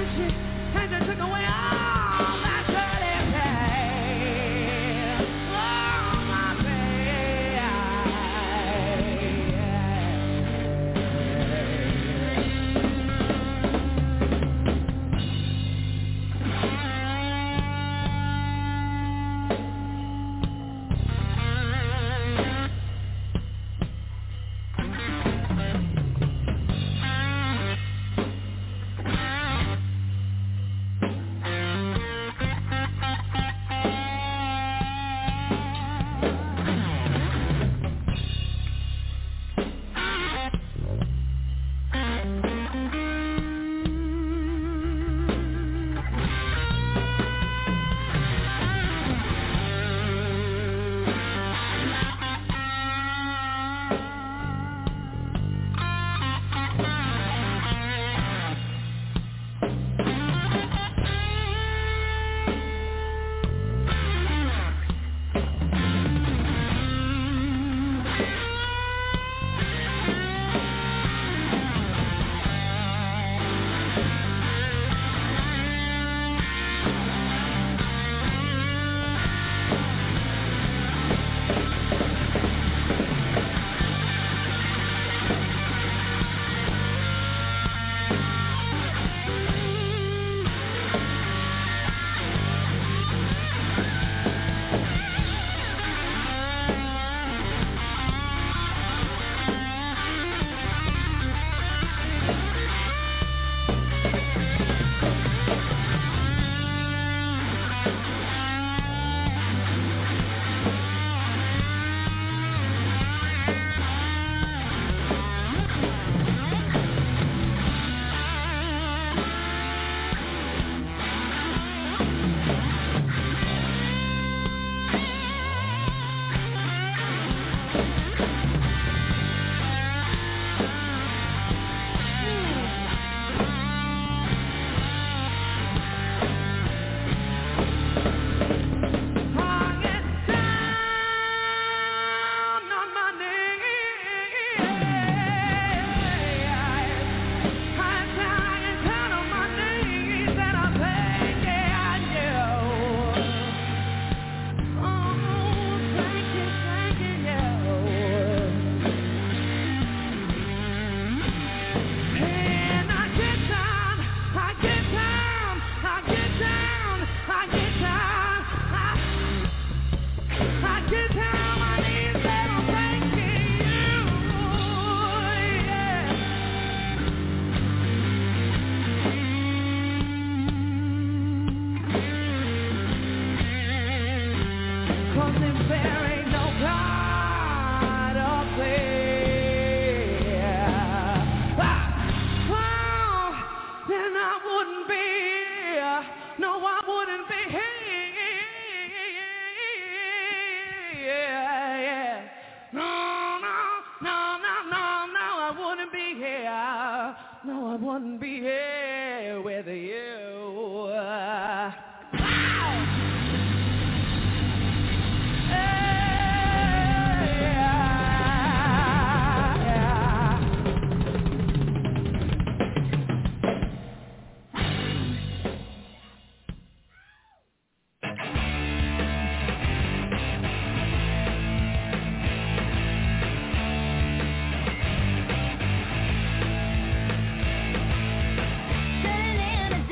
Speaker 9: wouldn't be here with you.
Speaker 5: Sitting in a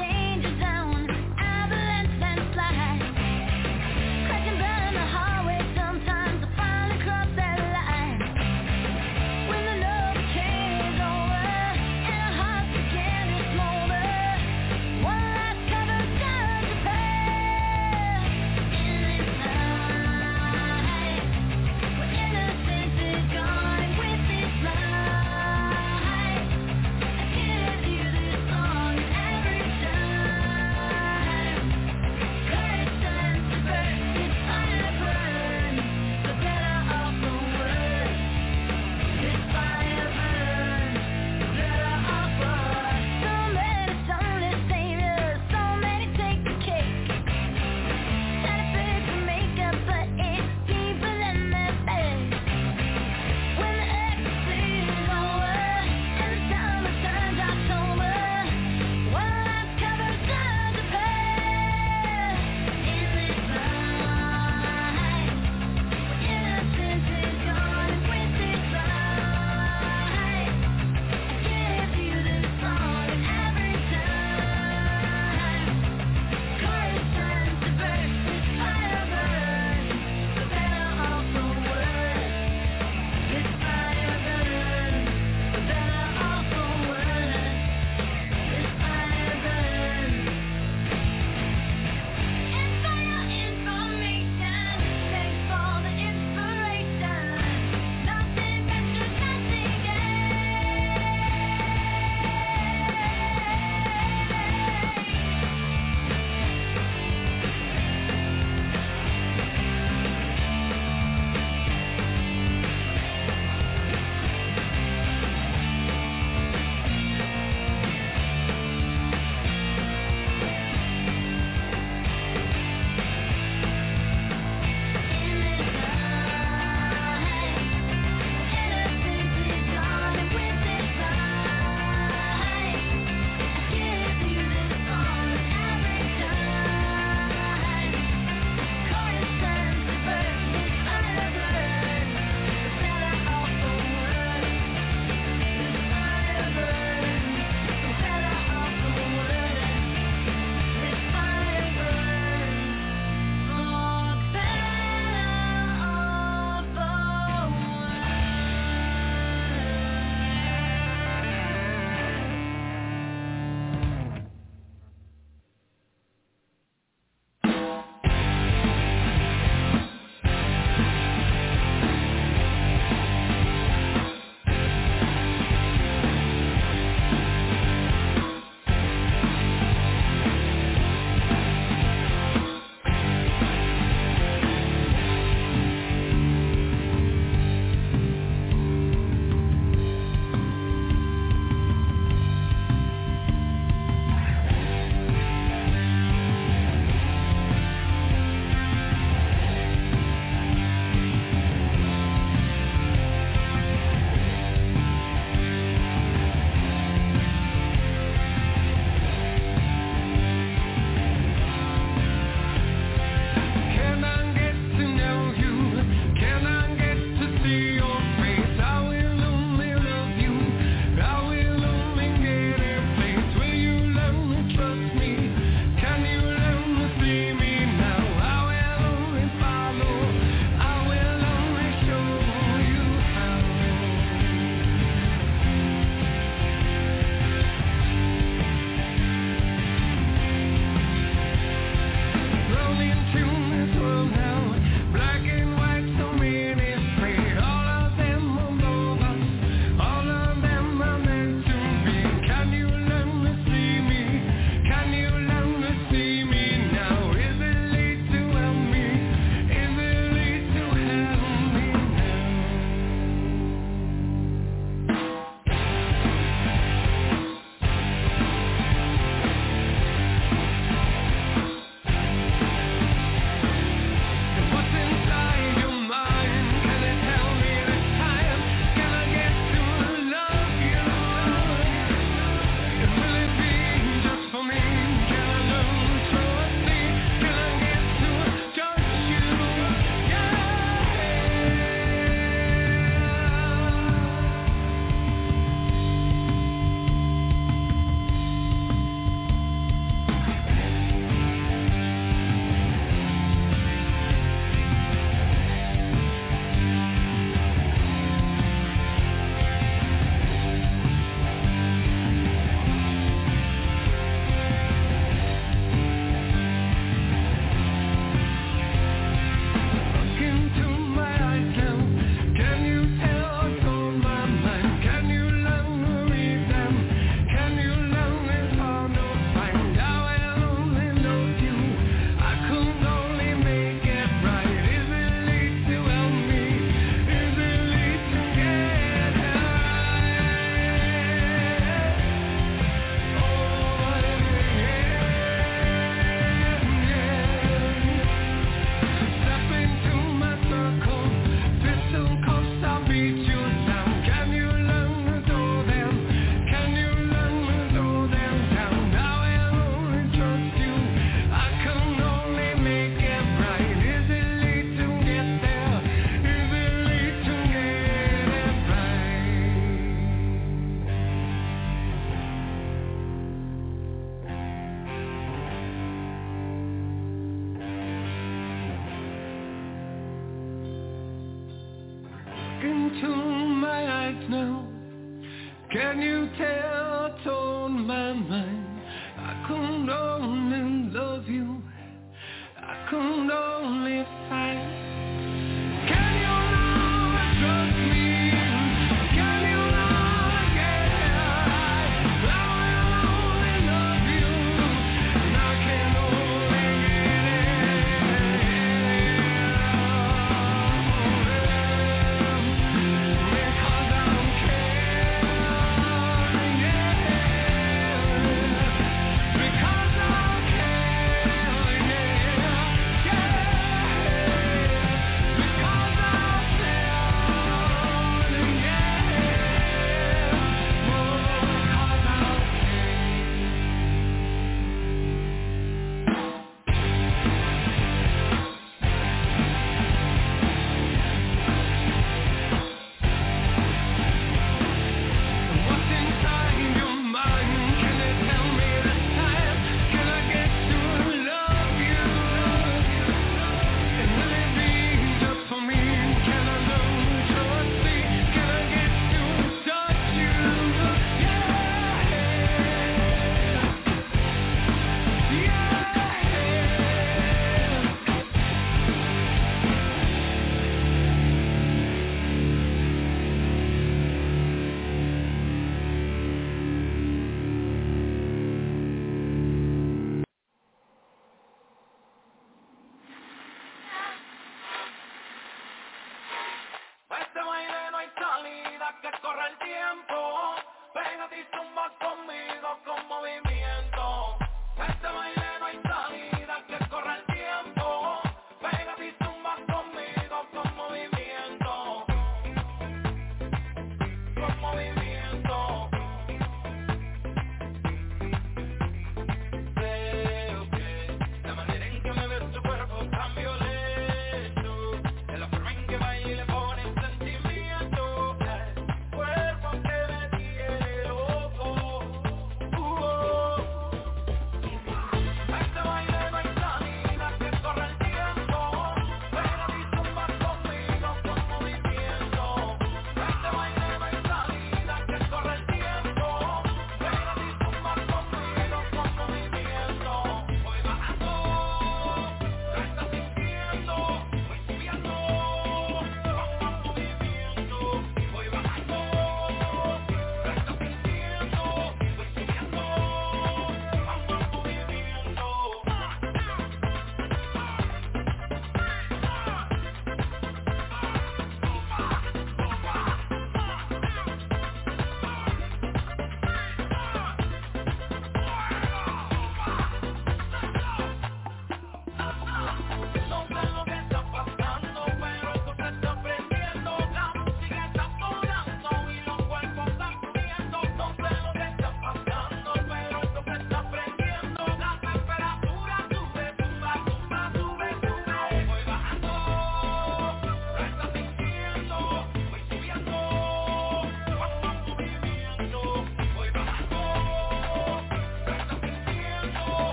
Speaker 2: into my eyes now. Can you tell what's on my mind? I could only love you. I could only fight. Can you not trust me? Can you not get I will only love you, and I can only get it because I don't care. Yeah.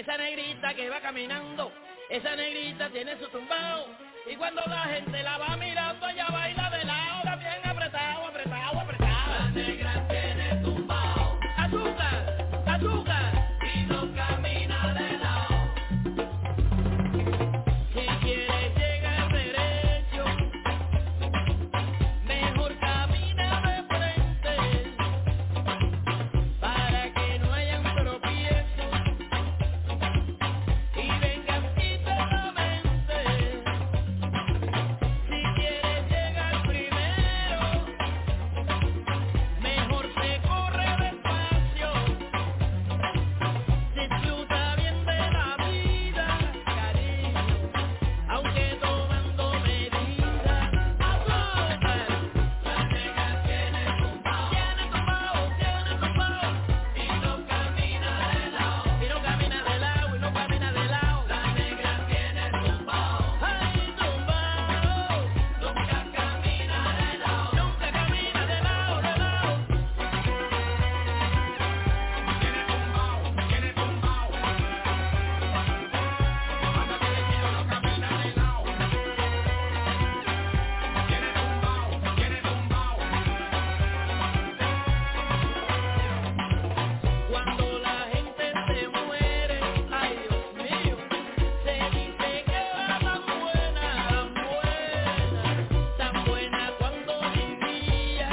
Speaker 11: esa negrita que va caminando, esa negrita tiene su tumbao, y cuando la gente la va mirando, ella baila de lado, bien apretado, apretado, apretado. La negra tiene tumbao, azúcar, azúcar, y no camina de lado. Si quieres llegar derecho, mejor camina de frente, para que no haya un tropiezo y vengas y te lamente. Si quieres llegar primero, mejor se corre despacio. Disfruta bien de la vida, cariño, aunque tomando medidas. Azúcar, la negra tiene tumbao, tiene tumbao, tiene tumbao, y no camina de lado, y no camina de lado, y no camina de lado. La negra tiene tumbao, ay tumbao, nunca camina de lado, nunca camina de lado, de lado. Tiene tumbao, tiene tumbao, anda derechito, no camina de lado. Tiene tumbao, tiene tumbao. Cuando la gente se muere, ay Dios mío, se dice que era tan buena, tan buena, tan buena cuando vivía,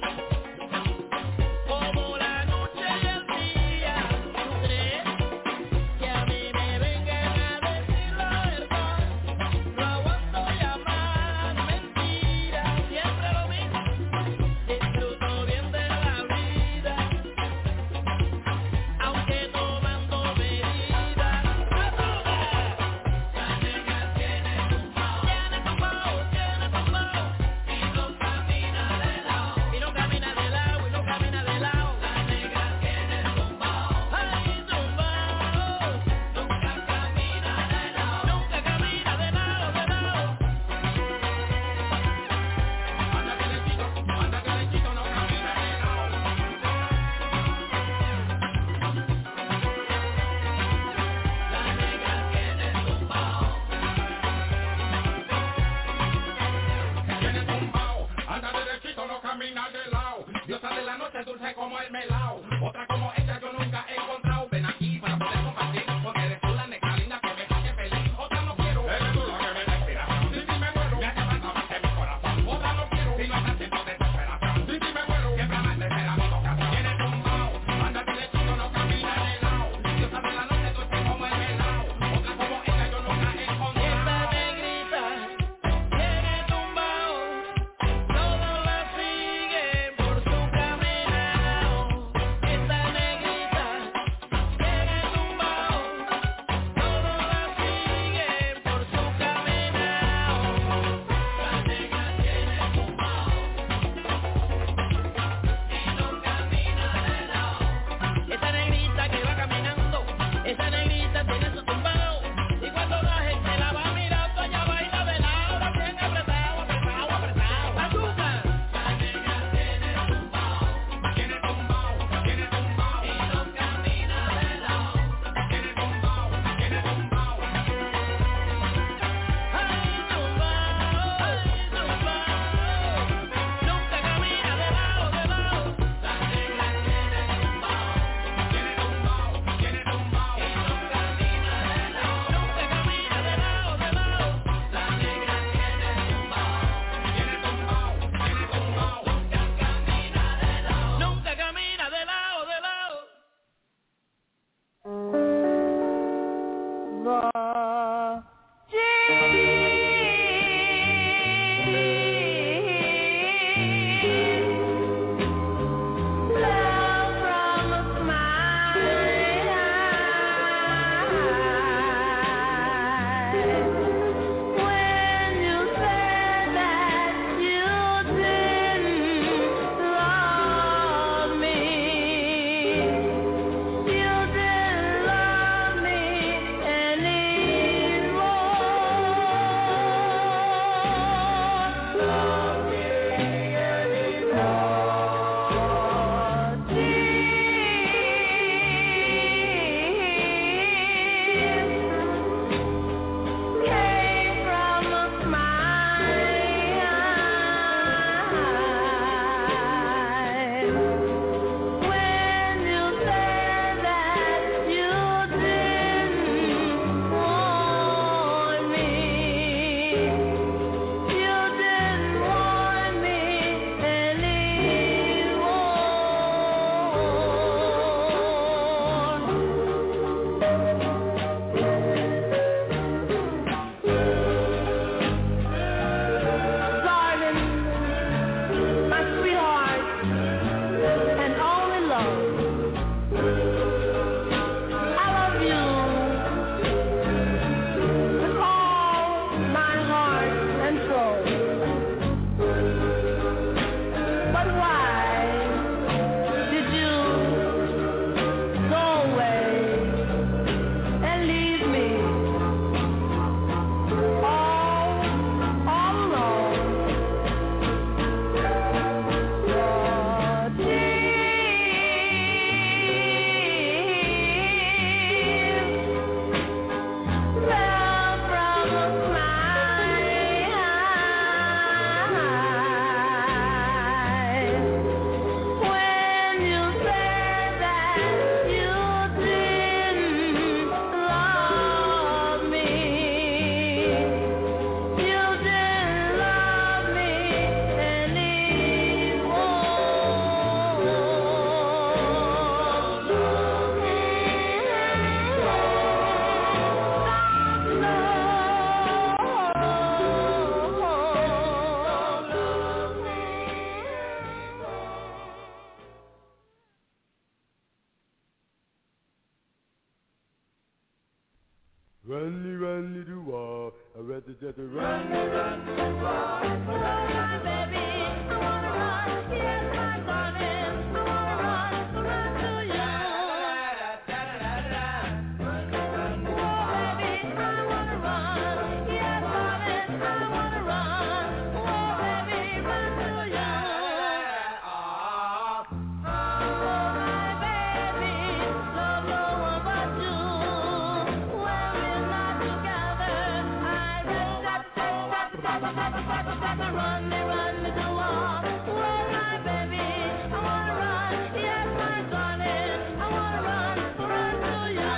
Speaker 11: como la noche y el día. ¿Tú crees que a mí me vengan a decir la verdad? No aguanto llamar mentiras, siempre lo mismo, disfruto bien de la vida, aunque tomando medidas. Azúcar, la negra tiene tumbao, tiene tumbao, tiene tumbao, y no camina de lado, y no camina de lado, y no camina de lado. La negra tiene tumbao, ay tumbao, nunca camina de lado, nunca camina de lado, de lado. Anda derechito, anda derechito, no camina de lado. La negra tiene tumbao, tiene tumbao, anda derechito, no camina de lado. Diosa de la noche, dulce como el melao. Otra como ella yo nunca he encontrado. Ven aquí para poder compartir, porque eres tú la negra linda que me hace feliz. Otra no quiero, eres tú la que me da inspiración. Si sí me muero, me hace falta más que mi corazón. Otra no quiero, si no estás siendo desesperación. Si sí me muero, siempre me espera mi vocación. Tiene tumbao, anda derechito, no camina de lado. Diosa de la noche, dulce como el melao. Otra como ella yo nunca he encontrado. Esta negrita tiene tumbao, todos la siguen por su caminado.
Speaker 12: Run me, run me to war. I rather just run.
Speaker 5: Run me, run me to war. Run, my baby. I wanna run. Yes, my darling. I wanna run. Run to you. Run me, run me to war. Baby, I wanna run. Yes, darling. I wanna run. Oh, baby, run to you. Oh, my baby, love no one but you. When we're not together, I just stop, stop, stop, stop, stop, stop, stop, stop, run me, run me to war. Oh, my baby, I wanna run. Yes, my darling, I wanna run, run to you.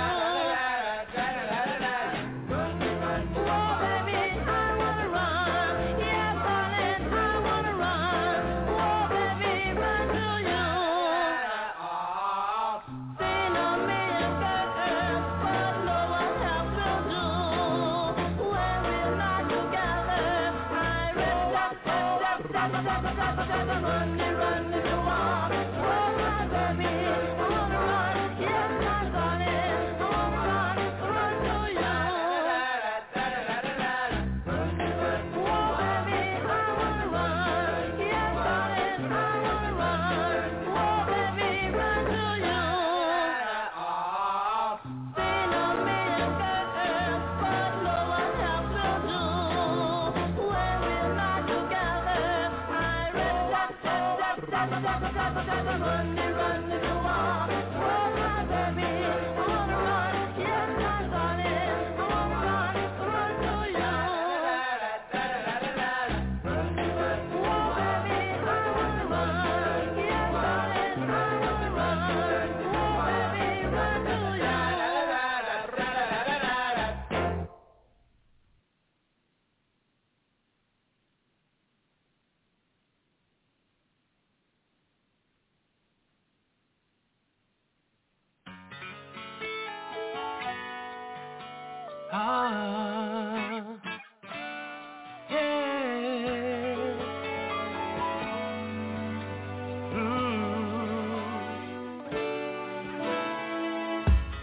Speaker 5: Run me, run me to war. Oh, baby, I wanna run. Yes, darling, I wanna run. Oh, baby, run to you. Seen a million girls, but no one else will do. When we're not together, I really stop, stop, stop, stop, stop, stop, stop, stop, run me, run me to war. Oh, my baby, I wanna run. Yes, my darling, I wanna run, run to you. Run me, run me to war. Oh, baby, I wanna run. Yes, darling, I wanna run. Oh, baby, run to you. Seen a million girls, but no one else will do. When we're not together, I really stop, stop, stop, stop, stop, stop, stop, stop, run me, run me to war. Oh, my baby, I wanna run. Yes, my darling, I wanna run, run to you. Run me, run me to war. Oh, baby, I wanna run. Yes, darling, I wanna run. Oh, baby, run to you.
Speaker 2: Ah, yeah. Mm.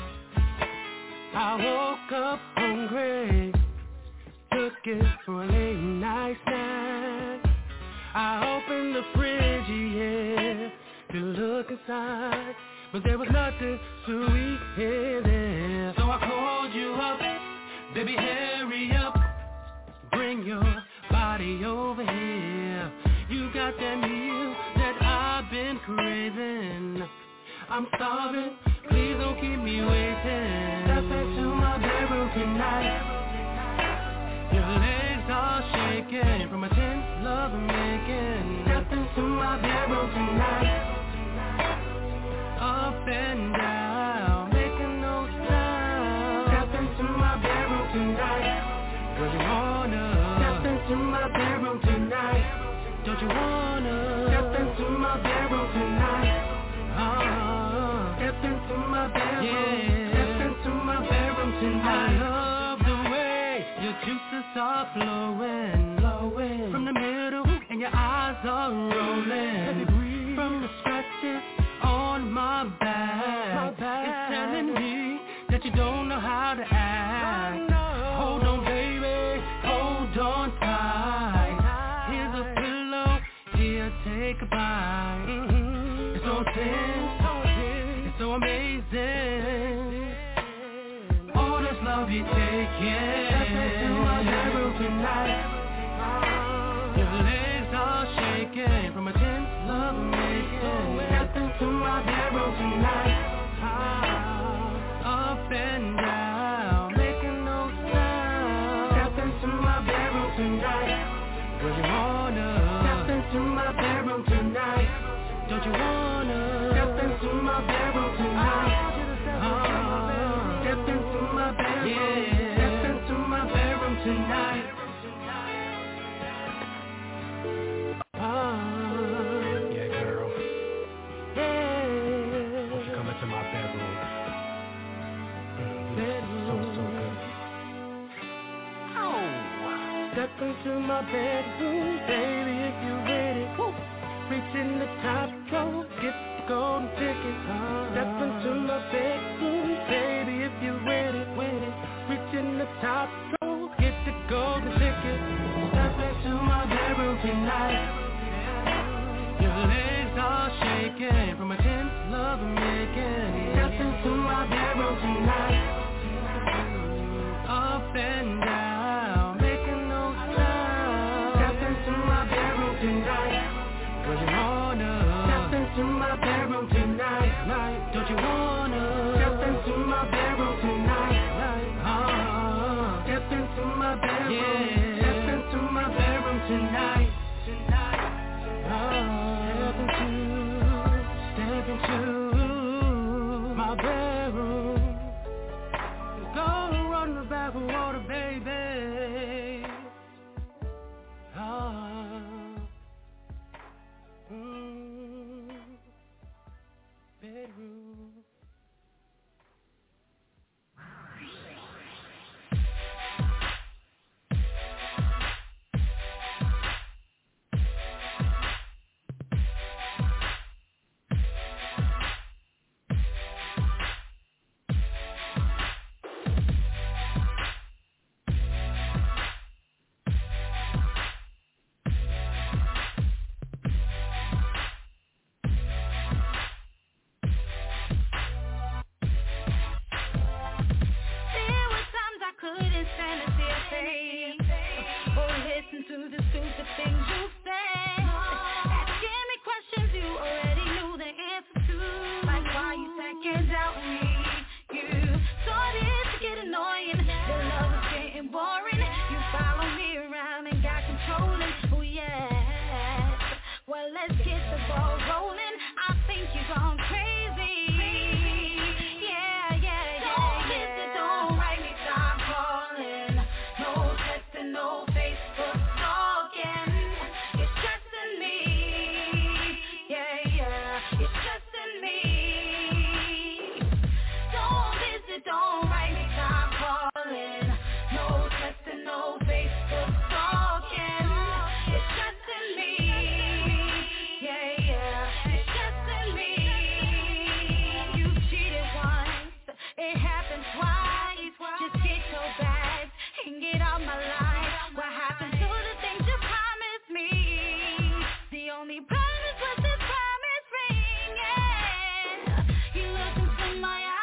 Speaker 2: I woke up hungry, took it for a late night snack. I opened the fridge, yeah, to look inside, but there was nothing sweet in there. So I called you up, baby, hurry up, bring your body over here. You got that meal that I've been craving. I'm starving, please don't keep me waiting. Step into my bedroom tonight. Your legs are shaking from a tense love making. Step into my bedroom tonight. Up and down, making no sound. Step into my bedroom tonight. Where you wanna? Step into my bedroom tonight. Don't you wanna? Step into my bedroom tonight. Uh, step into my bedroom. Yeah. Step into my bedroom tonight. I love the way your juices are flowing, flowing from the middle, and your eyes are rolling. From the scratches on my back, my back. It's telling me that you don't know how to act. Hold on, baby, hold on tight. Here's a pillow, here, take a bite. Mm-hmm. It's so tense, it's so amazing. All this love you taking. Step into my bedroom tonight. Your legs are shaking from a tense love making. Step into my bedroom tonight. Up and down, making no sound. Step into my bedroom tonight. Where you wanna? Step into my bedroom tonight. Don't you wanna? Step into my bedroom tonight. Uh, step into my bedroom. Yeah. Step into my bedroom tonight. Uh,
Speaker 3: Yeah, girl.
Speaker 2: yeah.
Speaker 3: Won't you come into my bedroom?
Speaker 2: Bedroom.
Speaker 3: So, so good.
Speaker 2: Step into my bedroom, baby, if you're ready. Woo. Reach in the top drawer, get the golden ticket. Step into my bedroom, baby, if you're ready. Ready. Reach in the tonight. Your legs are shaking from a tense love making. Step into my bedroom tonight. Up and down, making no sound. Step into my bedroom tonight. Cause you wanna step into my bedroom tonight. Right. Don't you wanna step into my bedroom tonight? Right. Uh, step into my bedroom. Yeah. Step into my bedroom tonight. Tonight. Uh, step into, step into my bedroom. Go run the back of water, baby. Ah. Mm, bedroom.
Speaker 5: To the stupid things you say, asking me questions you already knew the answer to, like why you second doubt me. You started to get annoying, the love was getting boring. You follow me around and got controlling. Oh yes, well let's get the ball rolling. I think you've gone crazy. Yeah, yeah, yeah, don't yeah. It, don't write me, stop calling. No texting, no Facebook. Don't write me, stop calling. No texting, no Facebook stalking. It's stressing me. Yeah, yeah, it's stressing me. You cheated once, it happened twice. Just get your bags and get out my life. What happened to the things you promised me? The only promise was this promise ring. Yeah, you look into my eyes.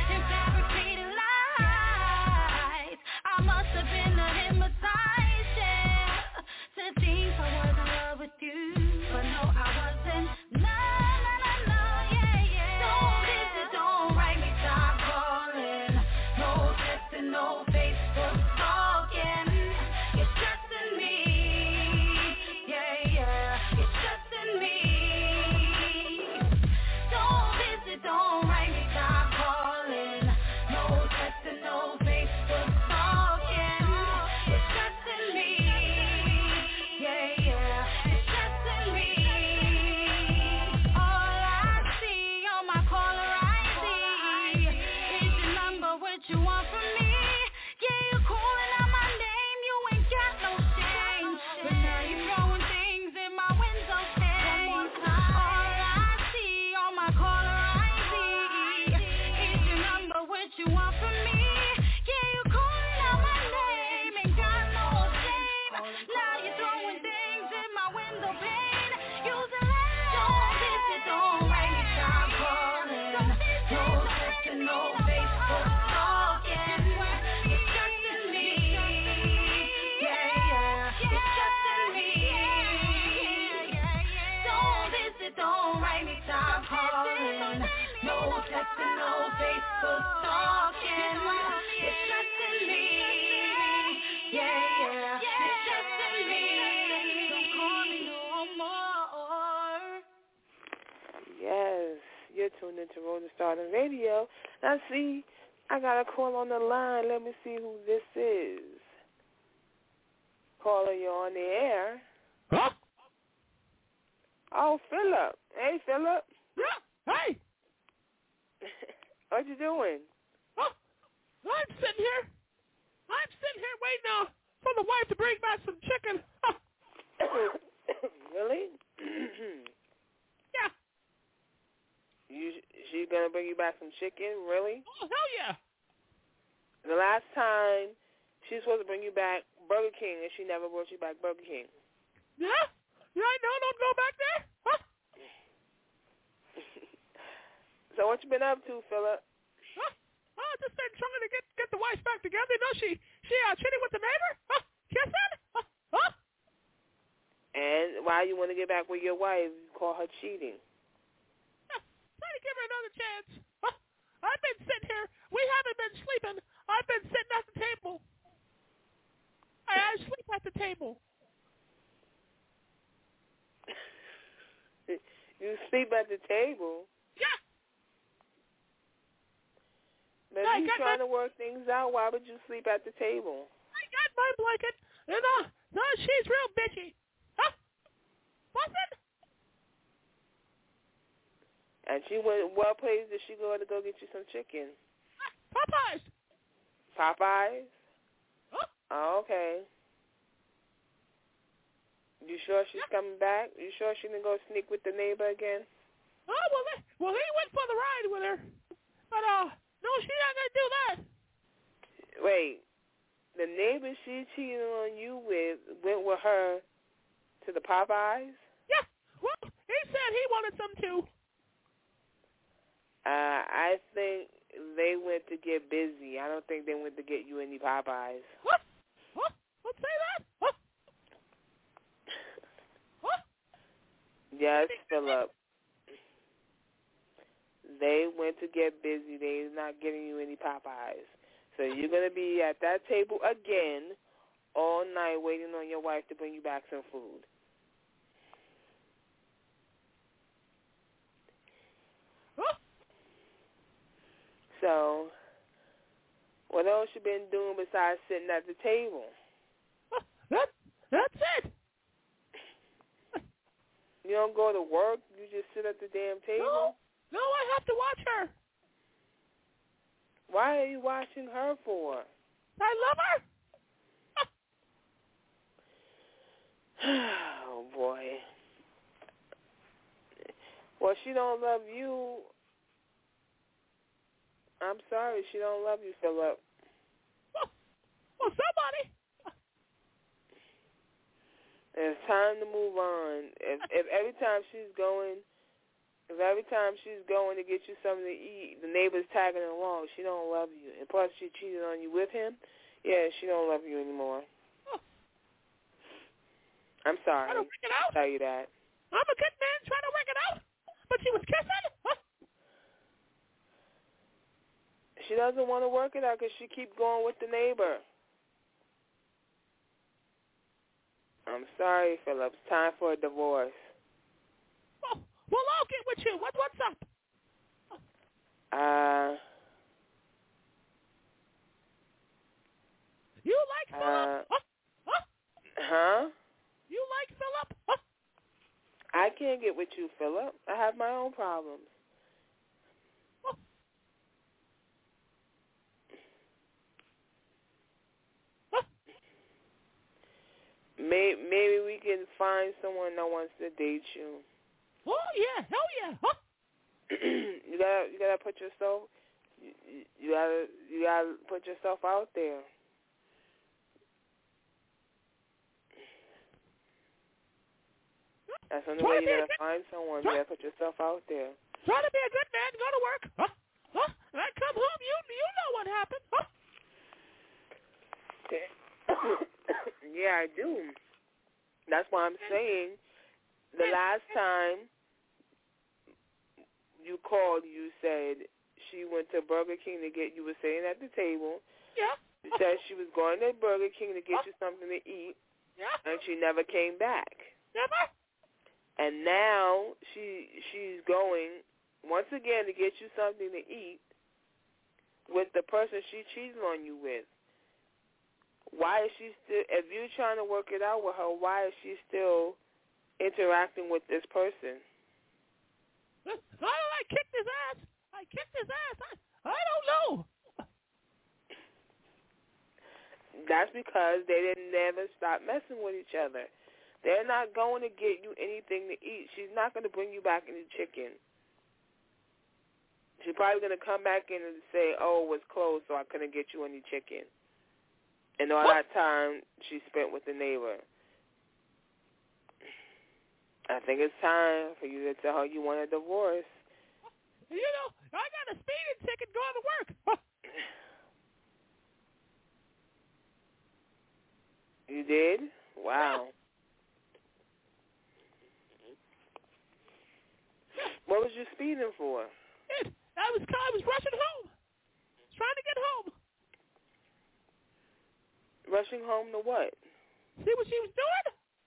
Speaker 5: I must have been a hypnotized, yeah, to think I was in love with you, but no, I wasn't. No, no, no, no, yeah, yeah. Don't visit, don't write me, stop calling. No texting, no Facebook stalking. It's stressing me, yeah, yeah. It's stressing me. Don't visit, don't write me, stop calling. No texting, no Facebook stalking. It's stressing me. Yeah, yeah. It's stressing me. All I see on my caller I D is your number, what you want from me. Yeah, you're calling out my name, you ain't got no shame. But now you're throwing things in my window pane. All I see on my caller I D is your number, what you want from me. Yeah, you're calling out my name, ain't got no shame. Now you're throwing things in my window pane. Use a line. Don't visit, don't write me, stop calling. No texting, no Facebook stalking. It's stressing me. Yeah, yeah. It's stressing me. Don't visit, don't write me, stop calling. No texting, no Facebook stalking. It's stressing me. Yeah, yeah. It's stressing me. Don't call me no more.
Speaker 1: Yes, you're tuned into Roller Starting Radio. Now see, I got a call on the line. Let me see who this is. Caller, you're on the air.
Speaker 13: Huh?
Speaker 1: Oh, Philip. Hey, Philip.
Speaker 13: Yeah. Hey.
Speaker 1: What you doing?
Speaker 13: Oh, I'm sitting here. I'm sitting here waiting uh, for the wife to bring back some chicken.
Speaker 1: Really?
Speaker 13: Yeah.
Speaker 1: You, she gonna bring you back some chicken? Really?
Speaker 13: Oh, hell yeah.
Speaker 1: The last time she was supposed to bring you back Burger King, and she never brought you back Burger King.
Speaker 13: Yeah?
Speaker 1: what you been up to, Philip?
Speaker 13: Huh? Oh, just been trying to get get the wife back together. You know, she she uh, cheating with the neighbor. Huh? Kissing? Huh? Huh?
Speaker 1: And why you want to get back with your wife? You call her cheating.
Speaker 13: Huh? Trying to give her another chance. Huh? I've been sitting here. We haven't been sleeping. I've been sitting at the table. I, I sleep at the table.
Speaker 1: You sleep at the table?
Speaker 13: Yeah.
Speaker 1: But if you're trying my, to work things out, why would you sleep at the table?
Speaker 13: I got my blanket, and uh, no, she's real bitchy. Huh? What's it?
Speaker 1: And she went, what place did she go to go get you some chicken?
Speaker 13: Popeyes.
Speaker 1: Popeyes?
Speaker 13: Huh?
Speaker 1: Oh, okay. You sure she's yeah. coming back? You sure she didn't go sneak with the neighbor again?
Speaker 13: Oh, well, they, well, he went for the ride with her. But, uh, no, she's not going to do that.
Speaker 1: Wait. The neighbor she cheated on you with went with her to the Popeyes?
Speaker 13: Yeah. Well, he said he wanted some, too.
Speaker 1: Uh, I think they went to get busy. I don't think they went to get you any Popeyes.
Speaker 13: What? What? Don't say that. What? What?
Speaker 1: Yes, Philip. They went to get busy. They're not getting you any Popeyes. So you're going to be at that table again all night waiting on your wife to bring you back some food.
Speaker 13: Huh?
Speaker 1: So what else you been doing besides sitting at the table?
Speaker 13: Huh? That, that's it.
Speaker 1: You don't go to work? You just sit at the damn table?
Speaker 13: No, no, I have to watch her.
Speaker 1: Why are you watching her for?
Speaker 13: I love her.
Speaker 1: Oh, boy. Well, she don't love you. I'm sorry, she don't love you, Philip.
Speaker 13: Well, well somebody.
Speaker 1: It's time to move on. If, if every time she's going... If every time she's going to get you something to eat, the neighbor's tagging along, she don't love you. And plus she cheated on you with him, yeah, she don't love you anymore.
Speaker 13: Oh.
Speaker 1: I'm sorry.
Speaker 13: Trying to work it out?
Speaker 1: I'll tell you that.
Speaker 13: I'm a good man trying to work it out, but she was kissing? Huh?
Speaker 1: She doesn't want to work it out because she keep going with the neighbor. I'm sorry, Philip. It's time for a divorce.
Speaker 13: Oh. Well, I'll get with you. What, what's up?
Speaker 1: Uh.
Speaker 13: You like Philip?
Speaker 1: Uh,
Speaker 13: huh? Huh?
Speaker 1: huh?
Speaker 13: You like Philip? Huh?
Speaker 1: I can't get with you, Philip. I have my own problems.
Speaker 13: Huh? Huh?
Speaker 1: Maybe, maybe we can find someone that wants to date you.
Speaker 13: Oh yeah, hell yeah! Huh?
Speaker 1: you gotta, you gotta put yourself, you, you gotta, you gotta put yourself out there. That's the only way you're gonna find someone. You gotta put yourself out there.
Speaker 13: Try to be a good man. Go to work. Huh? Huh? And I come home. You, you know what happened? Huh?
Speaker 1: Yeah, I do. That's why I'm saying the last time you called, you said she went to Burger King to get, you were sitting at the table.
Speaker 13: Yeah.
Speaker 1: You said she was going to Burger King to get you something to eat.
Speaker 13: Yeah.
Speaker 1: And she never came back.
Speaker 13: Never?
Speaker 1: And now she she's going once again to get you something to eat with the person she cheated on you with. Why is she still, if you're trying to work it out with her, why is she still interacting with this person?
Speaker 13: Why did I kick his ass? I kicked his ass. I, I don't know.
Speaker 1: That's because they didn't never stop messing with each other. They're not going to get you anything to eat. She's not going to bring you back any chicken. She's probably going to come back in and say, oh, it was closed, so I couldn't get you any chicken. And all that time she spent with the neighbor. I think it's time for you to tell her you want a divorce.
Speaker 13: You know, I got a speeding ticket going to work.
Speaker 1: You did? Wow. What was you speeding for?
Speaker 13: It, I was I was rushing home. Trying to get home.
Speaker 1: Rushing home to what?
Speaker 13: See what she was doing?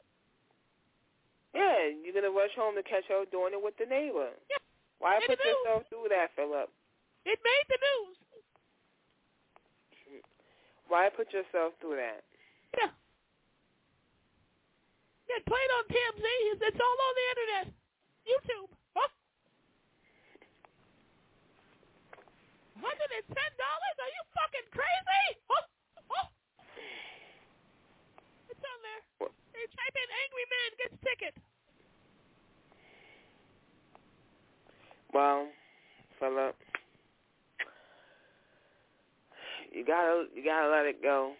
Speaker 1: Yeah, you're going to rush home to catch her doing it with the neighbor.
Speaker 13: Yeah.
Speaker 1: Why
Speaker 13: In
Speaker 1: put
Speaker 13: the news.
Speaker 1: yourself through that, Philip?
Speaker 13: It made the news.
Speaker 1: Why put yourself through that?
Speaker 13: Yeah. It played on T M Z. It's all on the internet. YouTube. Huh? one hundred ten dollars? Are you fucking crazy? Huh? Huh? It's on there. You type in angry man gets ticket.
Speaker 1: Well, Philip, you gotta you gotta let it go.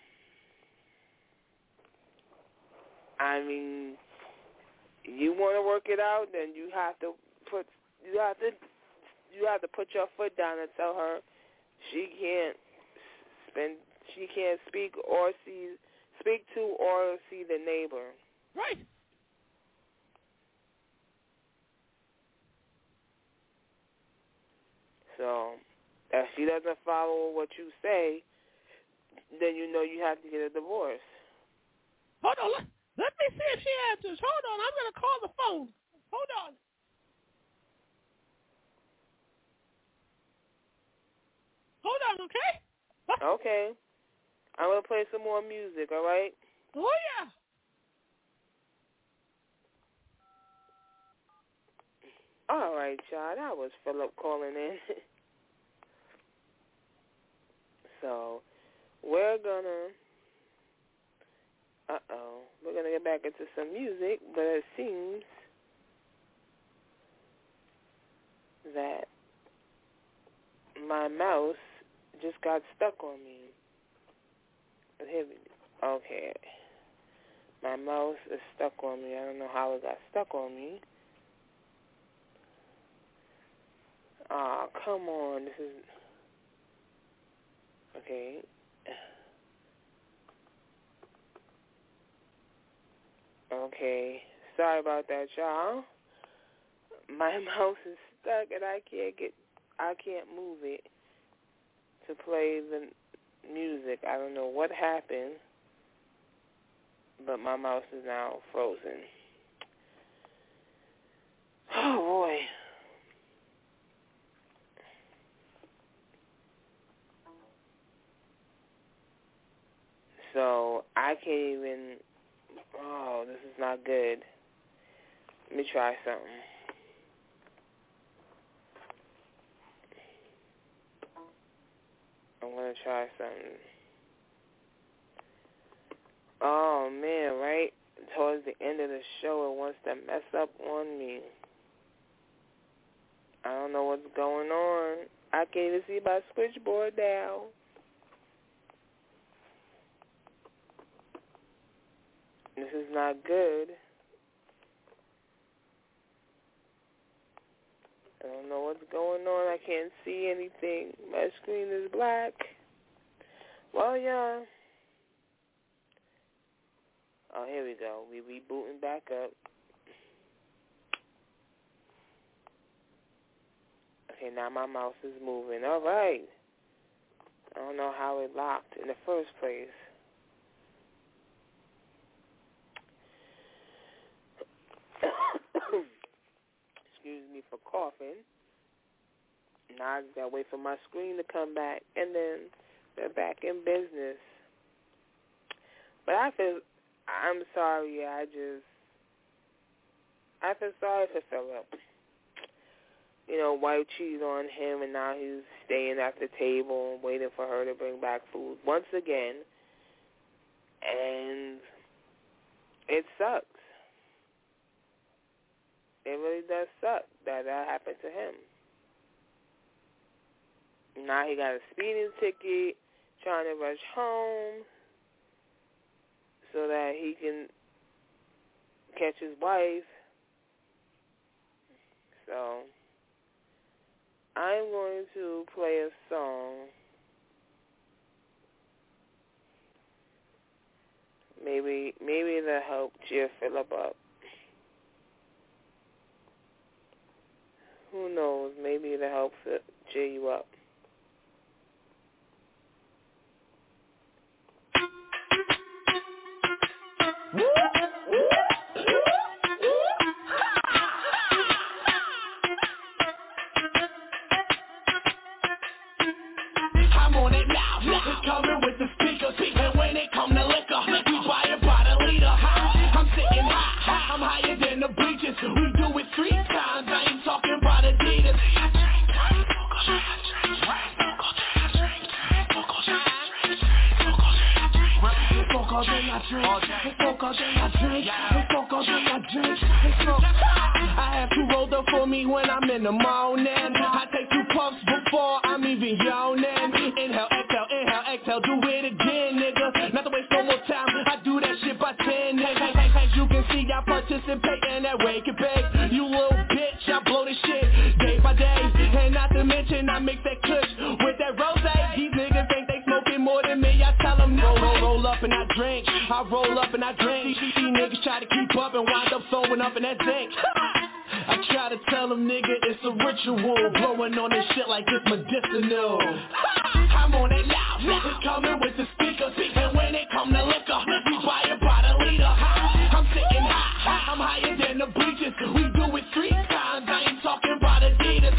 Speaker 1: I mean, you want to work it out, then you have to put you have to you have to put your foot down and tell her she can't spend she can't speak or see speak to or see the neighbor.
Speaker 13: Right.
Speaker 1: So if she doesn't follow what you say, then you know you have to get a divorce.
Speaker 13: Hold on. Let, let me see if she answers. Hold on. I'm going to call the phone. Hold on. Hold on, okay? Huh?
Speaker 1: Okay. I'm going to play some more music, all right?
Speaker 13: Oh, yeah.
Speaker 1: All right, y'all. That was Philip calling in. So we're going to, uh-oh, we're going to get back into some music, but it seems that my mouse just got stuck on me. Here we, okay. My mouse is stuck on me. I don't know how it got stuck on me. Ah, oh, come on. This is... Okay. Okay. Sorry about that, y'all. My mouse is stuck and I can't get, I can't move it to play the music. I don't know what happened, but my mouse is now frozen. Oh, boy. So I can't even, oh, this is not good. Let me try something. I'm going to try something. Oh, man, right towards the end of the show, it wants to mess up on me. I don't know what's going on. I can't even see my switchboard now. This is not good. I don't know what's going on. I can't see anything. My screen is black. Well, yeah. Oh, here we go. We rebooting back up. Okay, now my mouse is moving. All right. I don't know how it locked in the first place. Excuse me for coughing. Now I just gotta wait for my screen to come back, and then they're back in business. But I feel, I'm sorry, I just, I feel sorry for Philip. You know, wife cheated on him, and now he's staying at the table and waiting for her to bring back food once again. And it sucks. It really does suck that that happened to him. Now he got a speeding ticket, trying to rush home so that he can catch his wife. So I'm going to play a song. Maybe, maybe that'll help cheer Phillip up. Who knows? Maybe it'll help cheer you up.
Speaker 14: I'm on it now, it's coming with the speakers. And when it come to liquor, we buy it by the liter. I'm sitting high, I'm higher than the bleachers. We do it three times, I ain't talking about Adidas. Smoke all day I drink, smoke all day I drink, smoke all day I drink, smoke. I have two rolled up for me when I'm in the morning. I take two puffs before I'm even yawning. Inhale, exhale, inhale, exhale, do it again, nigga. Not to waste no more time, I do that shit by ten, nigga. As you can see, I participate in that wake and bake. You little bitch, I blow this shit day by day. And not to mention, I mix that kush with that rose. These niggas think they smoking more than me, I tell them no, roll, roll up and I drink. I roll up and I drink. These niggas try to keep up and wind up throwing up in that zinc. I try to tell them, nigga, it's a ritual. Blowing on this shit like it's medicinal. I'm on it now, it's coming with the speakers. And when it come to liquor, we buy it by the liter. I'm sitting high, I'm higher than the bleachers. We do it three times, I ain't talking about Adidas.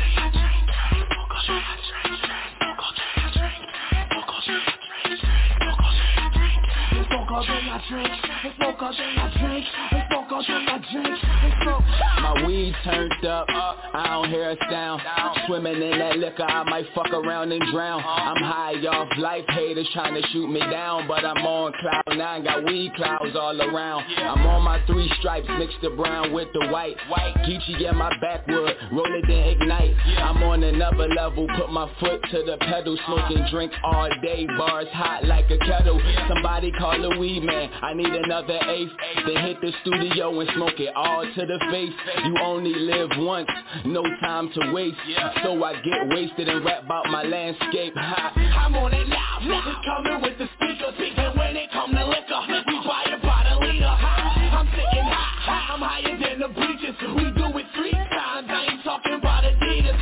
Speaker 14: Smoke all day I drink, smoke all day I drink, smoke all day I drink, smoke.
Speaker 15: My weed turned up, I don't hear a sound. Swimming in that liquor, I might fuck around and drown. I'm high off life, haters trying to shoot me down, but I'm on cloud nine, got weed clouds all around. I'm on my three stripes, mix the brown with the white. Geechee get my backwood, roll it then ignite. I'm on another level, put my foot to the pedal, smoking drink all day, bars hot like a kettle. Somebody call the weed man, I need another eighth. Then hit the studio and smoke it all to the face. You only live once, no time to waste. So I get wasted and rap about my landscape.
Speaker 14: I'm on it now, it's coming with the speakers. And when it come to liquor, we buy it by the liter. I'm sitting high, I'm higher than the bleachers. We do it three times, I ain't talking about Adidas.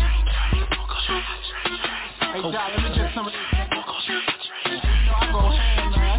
Speaker 16: Hey, John, let me get some of this. You know I go ham, man.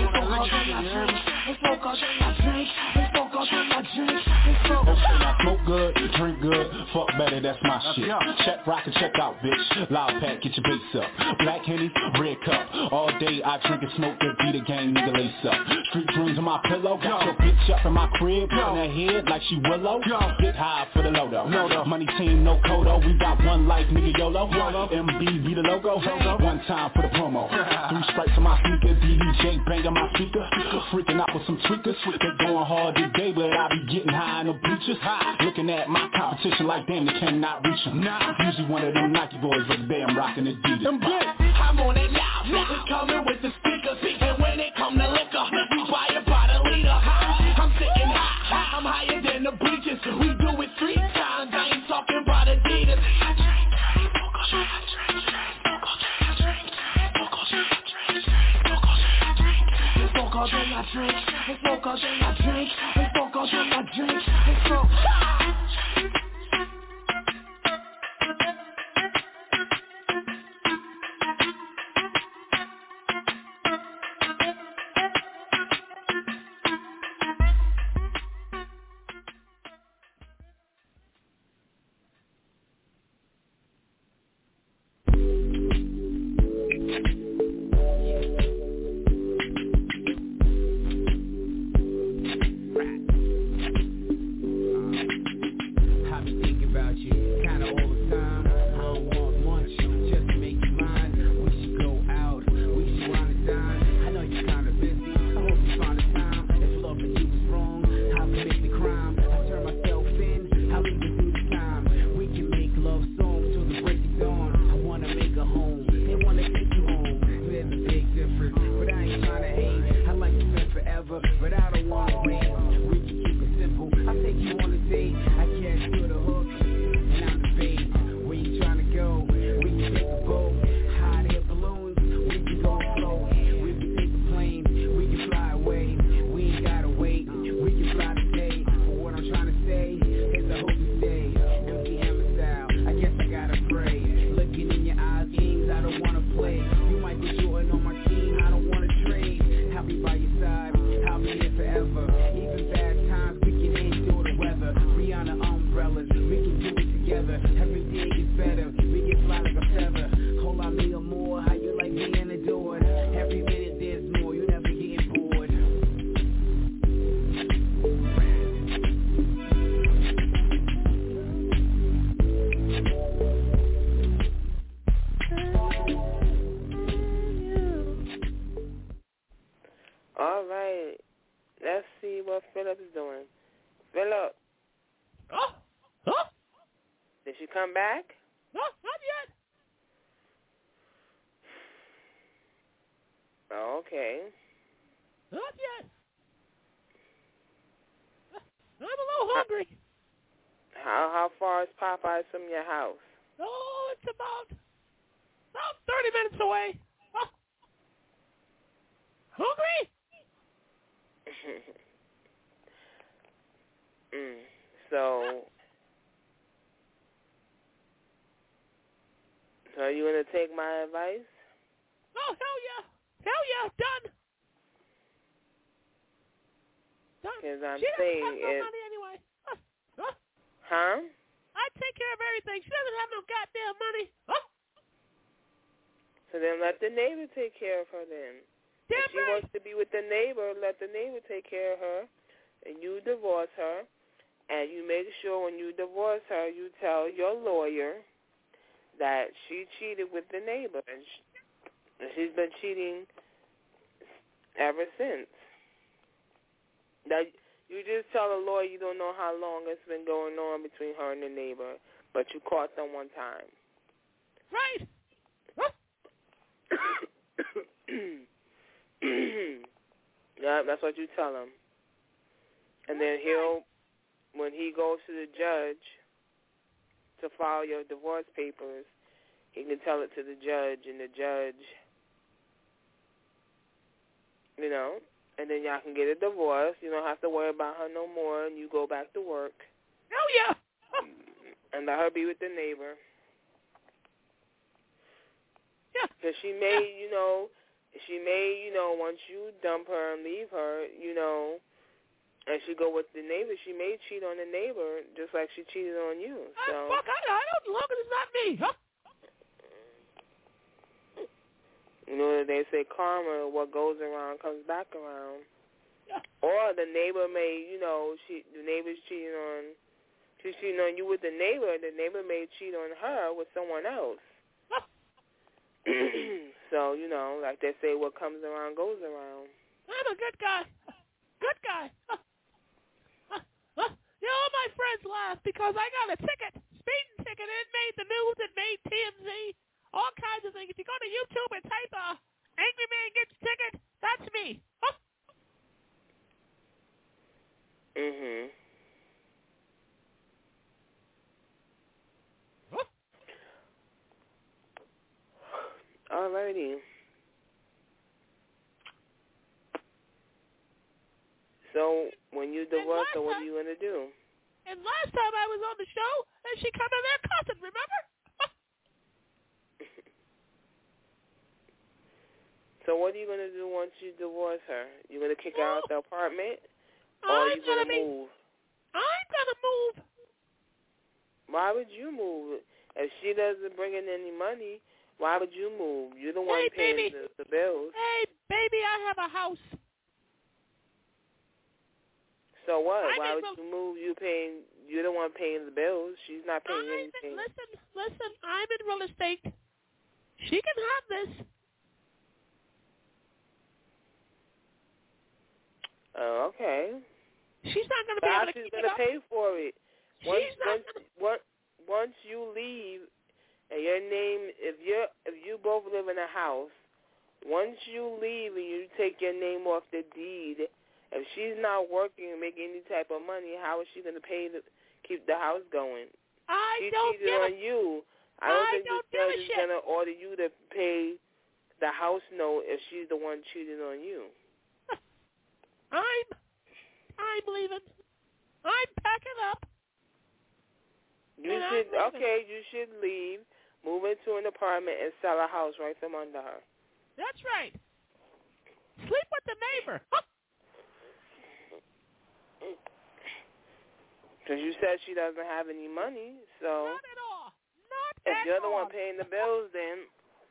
Speaker 14: Smoke all day I drink, smoke all day I drink, smoke.
Speaker 16: Okay, now smoke good, drink good, fuck better, that's my shit. Check rock and check out, bitch. Loud pack, get your bass up. Black Henny, red cup. All day I drink and smoke that beat the gang, nigga lace up. Street dreams on my pillow. Got your bitch up in my crib, on her head like she Willow. Get high for the lodo. Money team, no codo. We got one life, nigga YOLO. M B be the logo. One time for the promo. Three stripes on my sneaker. D J banging my speaker. Freaking out with some tweakers. They going hard today, but I be getting high in the bleachers. Looking at my competition like damn, they cannot reach them. Usually one of them Nike boys, but today I'm rocking Adidas.
Speaker 14: I'm on it now, it's coming with the speakers. And when it come to liquor, we buy it by the liter. I'm sitting high, I'm higher than the bleachers. We do it three times, I ain't talking about Adidas. Smoke all day I drink, smoke all day I drink, smoke all day I drink, smoke.
Speaker 1: come back?
Speaker 13: No, not yet.
Speaker 1: Oh, okay.
Speaker 13: Not yet. I'm a little hungry.
Speaker 1: How how far is Popeyes from your house?
Speaker 13: Oh, it's about about thirty minutes away. Oh. Hungry?
Speaker 1: mm. So, so are you gonna take my advice?
Speaker 13: Oh, hell yeah. Hell yeah, done. Done.
Speaker 1: Because I'm
Speaker 13: she
Speaker 1: saying
Speaker 13: doesn't have no
Speaker 1: it.
Speaker 13: money anyway. Huh? Huh?
Speaker 1: Huh?
Speaker 13: I take care of everything. She doesn't have no goddamn money. Huh?
Speaker 1: So then let the neighbor take care of her then.
Speaker 13: Damn
Speaker 1: if she
Speaker 13: right.
Speaker 1: wants to be with the neighbor, let the neighbor take care of her. And you divorce her. And you make sure when you divorce her, you tell your lawyer that she cheated with the neighbor. And she, she's been cheating ever since. Now, you just tell a lawyer you don't know how long it's been going on between her and the neighbor, but you caught them one time.
Speaker 13: Right.
Speaker 1: Yeah, that's what you tell him. And then he'll, when he goes to the judge to file your divorce papers, he can tell it to the judge, and the judge, you know, and then y'all can get a divorce. You don't have to worry about her no more, and you go back to work.
Speaker 13: Oh, yeah.
Speaker 1: And let her be with the neighbor.
Speaker 13: Yeah.
Speaker 1: Because she may, yeah. you know, she may, you know, once you dump her and leave her, you know, and she go with the neighbor, she may cheat on the neighbor just like she cheated on you. So.
Speaker 13: Uh, fuck, I, I don't, as long as it's not me, huh?
Speaker 1: You know, they say karma, what goes around comes back around.
Speaker 13: Yeah.
Speaker 1: Or the neighbor may, you know, she the neighbor's cheating on, she's cheating on you with the neighbor, the neighbor may cheat on her with someone else.
Speaker 13: Huh.
Speaker 1: So, you know, like they say, what comes around goes around.
Speaker 13: I'm a good guy. Good guy. Huh. Huh. Huh. You know, all my friends laugh because I got a ticket, speeding ticket. It made the news, it made T M Z. All kinds of things. If you go to YouTube and type uh, Angry Man Gets Ticket, that's me. Huh?
Speaker 1: Mhm.
Speaker 13: Huh?
Speaker 1: Alrighty. So when you divorce her, what are you gonna do?
Speaker 13: And last time I was on the show, and she come in there cussing. Remember?
Speaker 1: So what are you going to do once you divorce her? You going to kick her out the apartment? Or
Speaker 13: I'm
Speaker 1: are you going to
Speaker 13: be,
Speaker 1: move?
Speaker 13: I'm going to move.
Speaker 1: Why would you move? If she doesn't bring in any money, why would you move? You're the one
Speaker 13: hey,
Speaker 1: paying
Speaker 13: baby.
Speaker 1: the, the bills.
Speaker 13: Hey, baby, I have a house.
Speaker 1: So what?
Speaker 13: I'm
Speaker 1: why would
Speaker 13: real-
Speaker 1: you move? You paying? You're the one paying the bills. She's not paying
Speaker 13: I'm
Speaker 1: anything.
Speaker 13: in, listen, listen, I'm in real estate. She can have this.
Speaker 1: Oh, okay.
Speaker 13: She's not going to be
Speaker 1: How
Speaker 13: able to
Speaker 1: she's
Speaker 13: keep
Speaker 1: going
Speaker 13: it
Speaker 1: to
Speaker 13: up.
Speaker 1: pay for it? Once,
Speaker 13: She's not
Speaker 1: once, once, once you leave, and your name, if you if you both live in a house, once you leave and you take your name off the deed, if she's not working and making any type of money, how is she going to pay to keep the house going?
Speaker 13: I
Speaker 1: she
Speaker 13: don't
Speaker 1: cheated
Speaker 13: give
Speaker 1: on
Speaker 13: a,
Speaker 1: you. I don't
Speaker 13: I
Speaker 1: think
Speaker 13: don't
Speaker 1: the
Speaker 13: give a
Speaker 1: judge is
Speaker 13: shit.
Speaker 1: going to order you to pay the house note if she's the one cheating on you.
Speaker 13: I'm, I'm leaving. I'm packing up.
Speaker 1: You
Speaker 13: and
Speaker 1: should,
Speaker 13: I'm leaving.
Speaker 1: okay, you should leave, move into an apartment, and sell a house right from under her.
Speaker 13: That's right. Sleep with the neighbor.
Speaker 1: Because you said she doesn't have any money, so
Speaker 13: Not at all. Not
Speaker 1: if
Speaker 13: at
Speaker 1: you're the
Speaker 13: all.
Speaker 1: one paying the bills, then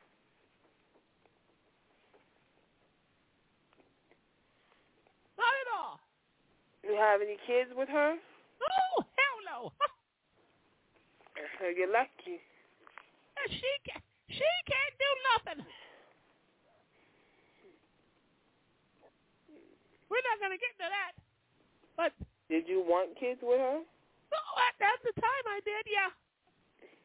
Speaker 13: Not at all.
Speaker 1: you have any kids with her?
Speaker 13: Oh, hell no.
Speaker 1: You're lucky.
Speaker 13: She can, she can't do nothing. We're not going to get into that. But
Speaker 1: did you want kids with her?
Speaker 13: oh, at, at the time I did, yeah.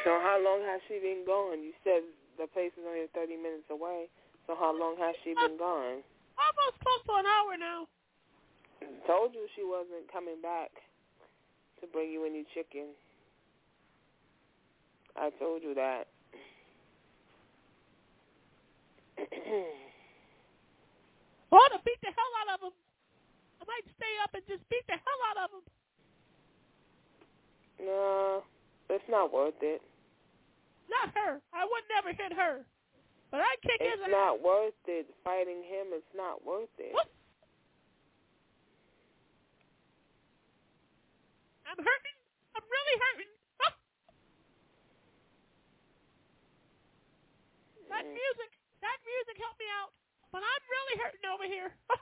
Speaker 1: So how long has she been gone? You said the place is only thirty minutes away. So how long has she been gone?
Speaker 13: Almost close to an hour now.
Speaker 1: Told you she wasn't coming back to bring you any chicken. I told you that.
Speaker 13: I want to beat the hell out of him. I might stay up and just beat the hell out of him.
Speaker 1: No, it's not worth it.
Speaker 13: Not her. I would never hit her. But I kick his ass.
Speaker 1: It's not worth it. Fighting him, it's not worth it.
Speaker 13: What? I'm hurting. I'm really hurting. Ah. That
Speaker 1: Mm.
Speaker 13: music, that music helped me out. But I'm really hurting over here. Ah.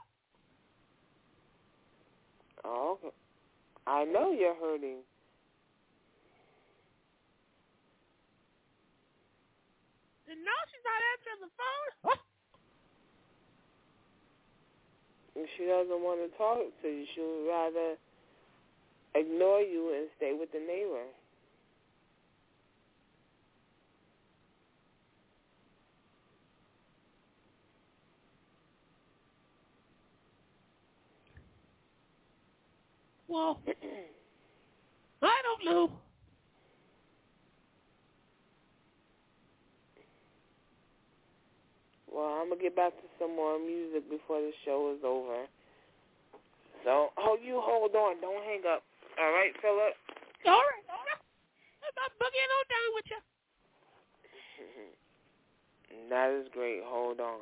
Speaker 1: Oh, okay. I know you're hurting.
Speaker 13: And now she's not answering the phone. Ah.
Speaker 1: If she doesn't want to talk to you, she would rather ignore you and stay with the neighbor.
Speaker 13: Well, I don't know.
Speaker 1: Well, I'm going to get back to some more music before the show is over. So, oh, you hold on. Don't hang up. All right, Philip?
Speaker 13: All right. All right. I'm boogieing on down with you.
Speaker 1: That is great. Hold on.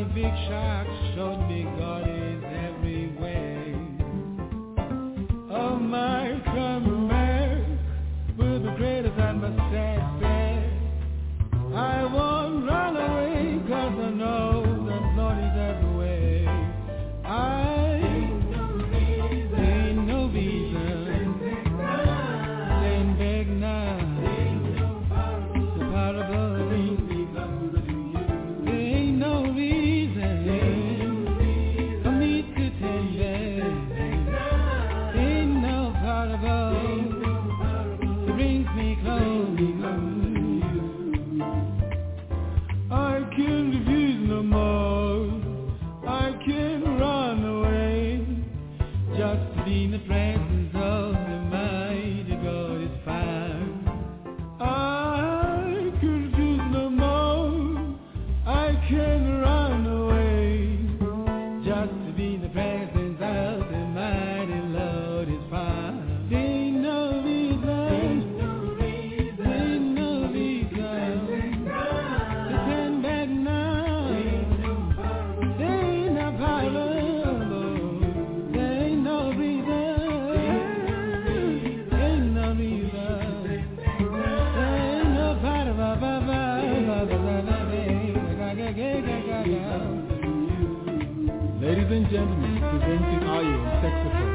Speaker 3: big shock showed me God is everywhere. Oh my comeback will be greater than my setback. I won't run away cause I know that Lord is everywhere. I ain't no reason, ain't no reason, stand back now, ain't no parable. Ain't no reason for me to stand back, ain't no parable that brings me close. I can't refuse no more, I can't run away, just to be in the presence of the mighty God is fine. I can't refuse no more, I can't run away, just to be in the presence of the mighty Lord is fine. Ain't no reason, ain't no reason, stand back now. There ain't no power, there ain't no reason, ain't no reason, there ain't no power. Ladies and gentlemen, presenting Ayo on saxophone.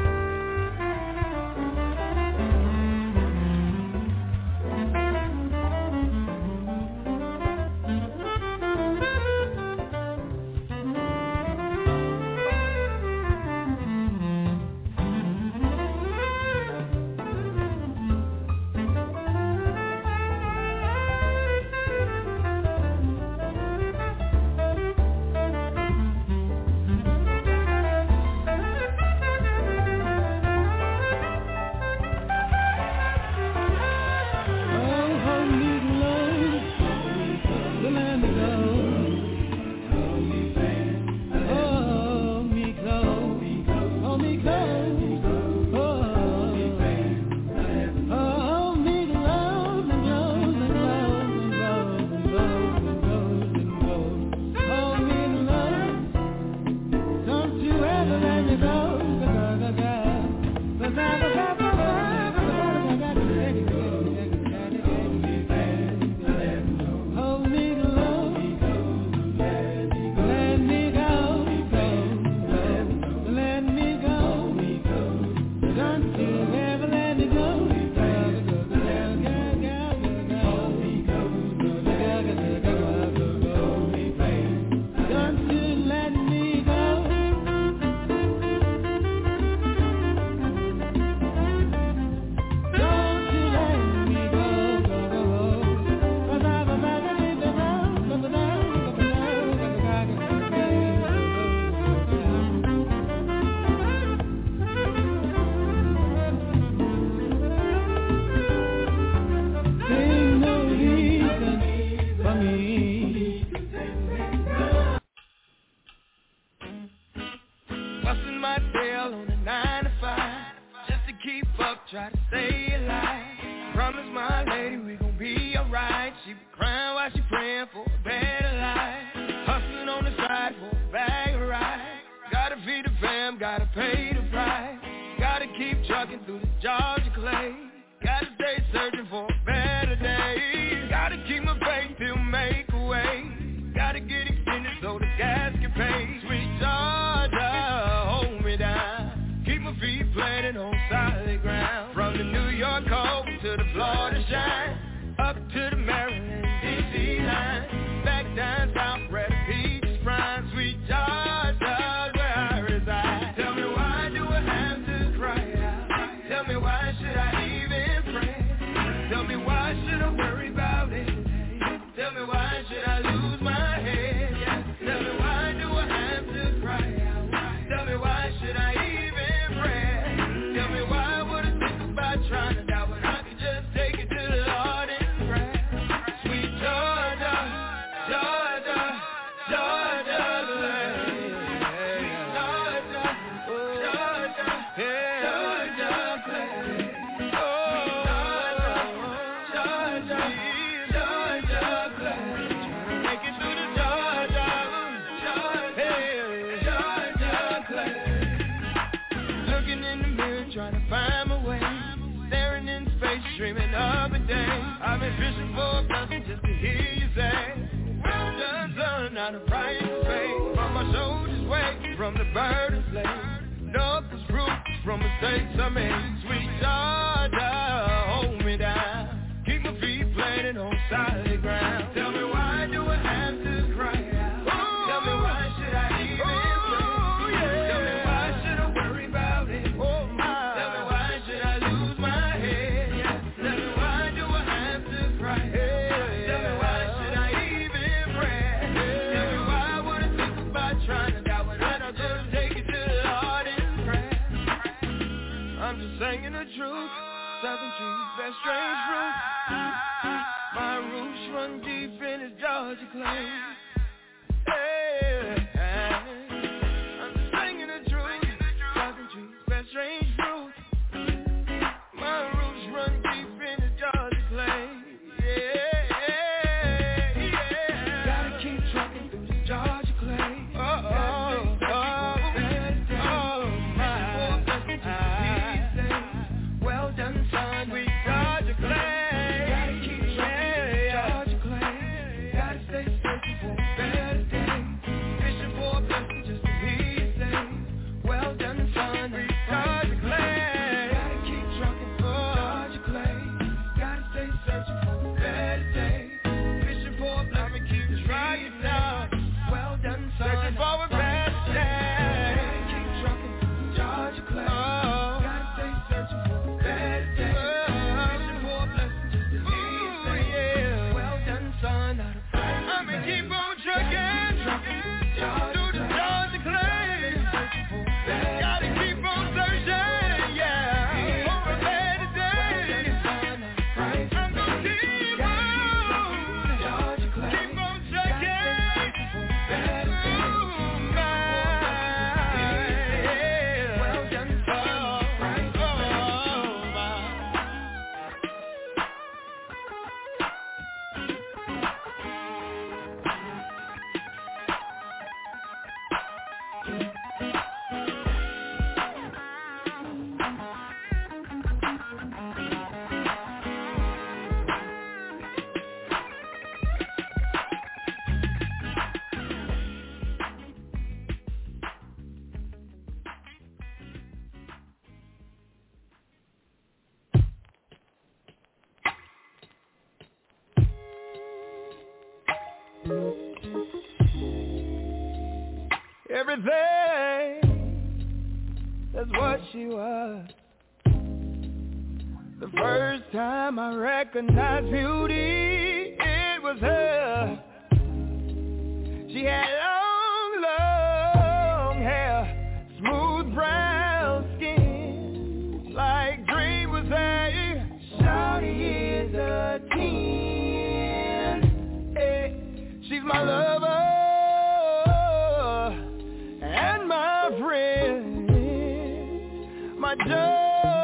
Speaker 2: Busting my tail on a nine to five, just to keep up, try to stay alive. Promise my lady we gon' be alright. She be crying while she praying for a better life. Hustling on the side for a bag of rice. Gotta feed the fam, gotta pay the price. Gotta keep trucking through the Georgia clay. Gotta stay searching for a better day. Gotta keep my faith till make a way. Gotta get extended so the gas can pay. Sweet Georgia, hold me down. Keep my feet planted on solid ground. From the New York cold to the Florida shine, up to the Maryland D C line, back down south where the peach prime. Sweet Georgia, where I reside. Tell me why do I have to cry out? Tell me why should I even pray? Tell me why from the burden slave. Love is roots from mistakes I made. Sweet Georgia, hold me down. Keep my feet planted on solid ground. Tell me why do I have to cry out? Ooh, tell me why should I even ooh, yeah. Tell me why should I worry about it? Oh, my. Tell me why should I lose my head? Yeah. Tell me why do I have to cry out? Yeah. Tell me why should I even pray? Yeah. Tell me why would I think about trying to die when I just take it to the Lord in prayer? I'm just saying the truth. Southern trees bear strange fruit. My roots run deep in this Georgia clay. Hey, I'm just saying the truth. Southern trees bear strange fruit. My roots run deep in this Georgia clay. Yeah, yeah. Gotta keep trucking through the Georgia clay. Uh oh, oh, oh, my. Well done, son. We Georgia clay. Gotta keep trucking Georgia clay. Gotta stay searching for a better day. Fishing for a blessing just to hear you say, well done, son. We Georgia clay. Gotta keep trucking Georgia clay. Gotta stay searching for a better day. Fishing for a blessing, keep trying now. Well done, son. Searching for a better day. Gotta keep trucking Georgia clay. Gotta stay searching for a better day. Fishing for a blessing just to hear you say, well done, son. I'ma keep on trucking through the Georgia clay. Gotta keep on searching, yeah, for a better day. I'm gonna keep on, keep on trucking. Ooh, my, well done, son. Oh, my. Everything, that's what she was. The first time I recognized beauty, it was her. She had long, long hair, smooth brown skin, like dream was a shawty is a ten. Hey, she's my lover and my friend, my joy,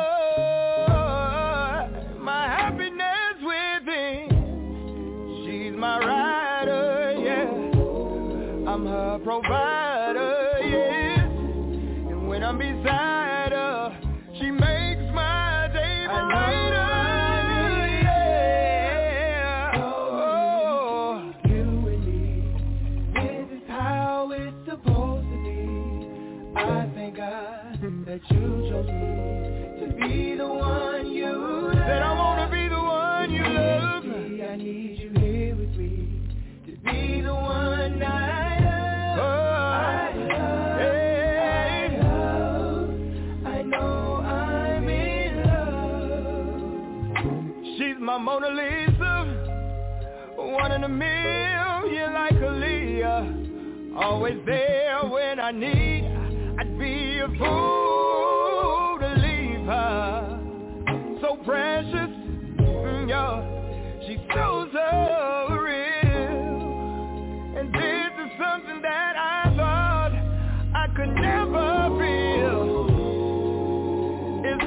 Speaker 2: my happiness within. She's my rider, yeah. I'm her provider, yes. And when I'm beside her, she makes my day brighter, yeah. Oh, you and me, this is how it's supposed to be. I thank God that you chose me to be the one you love. That I wanna be the one you love. I need you here with me to be the one I love. I love, hey. I love. I know I'm in love. She's my Mona Lisa, one in a million like Aaliyah. Always there when I need. I'd be a fool to leave her. So precious, mm, yeah. She's so, so real. And this is something that I thought I could never feel. It's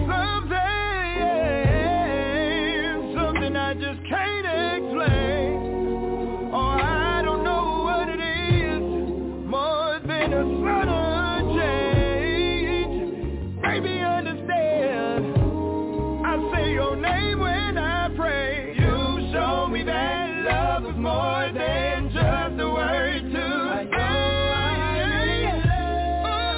Speaker 2: something, something I just can't explain. Or I don't know what it is, more than a sudden change. Baby, understand, I say your name when I pray. You show me that love is more than just a word to say.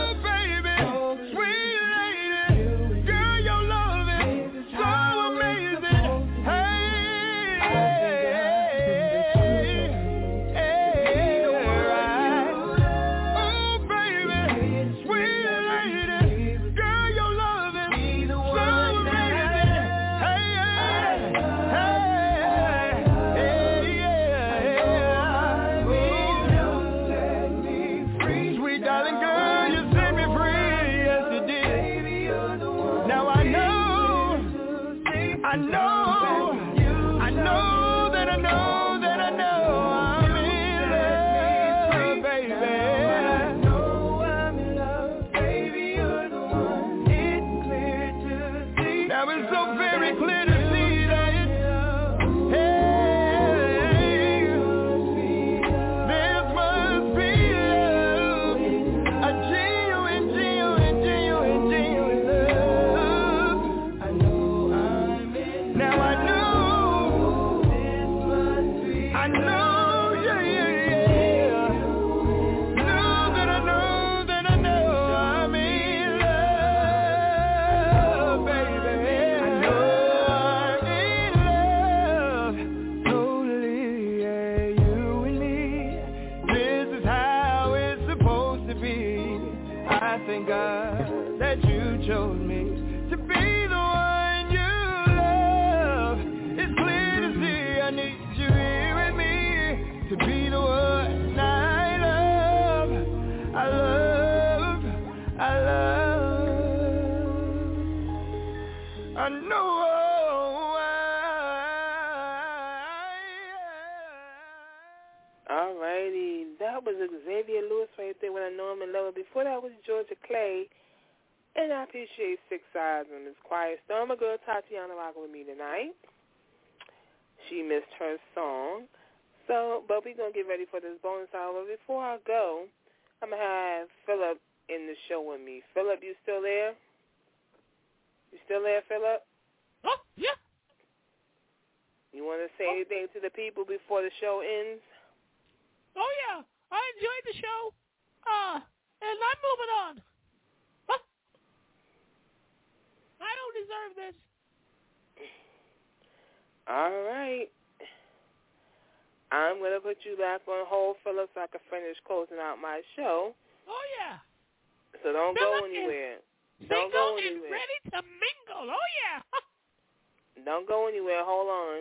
Speaker 3: I know, I know that I know that I know I'm in love, baby. I know I'm in love, baby, you're the one. It's clear to see. Now it's so very clear to see that it's, hey, this must be love, a genuine, genuine, genuine, genuine love. I know I'm in love. Now I know, this must be I know, yeah, yeah, yeah. Know that I know that I know I'm in love, baby. I know I'm in love, totally, yeah, you and me. This is how it's supposed to be. I thank God that you chose me to be the one you love. It's clear to see I need you here with me to be the one I love, I love, I love. I know
Speaker 1: Alrighty, that was Xavier Lewis right there with I Know I'm in Love. Before that was Georgia Clay, and I appreciate Six Sides on this Quiet Storm. My girl Tatiana rocking with me tonight. She missed her song, so but we're gonna get ready for this bonus hour. Before I go, I'm gonna have Philip in the show with me. Philip, you still there? You still there, Philip?
Speaker 13: Oh, yeah.
Speaker 1: You want to say anything to the people before the show ends?
Speaker 13: Oh, yeah. I enjoyed the show. Uh, and I'm moving on. Huh? I don't deserve this.
Speaker 1: All right. I'm going to put you back on hold, Philip, so I can finish closing out my show.
Speaker 13: Oh, yeah.
Speaker 1: So don't
Speaker 13: Philip
Speaker 1: go anywhere.
Speaker 13: is
Speaker 1: Don't
Speaker 13: single
Speaker 1: go
Speaker 13: and
Speaker 1: anywhere.
Speaker 13: ready to mingle. Oh, yeah.
Speaker 1: Don't go anywhere. Hold on.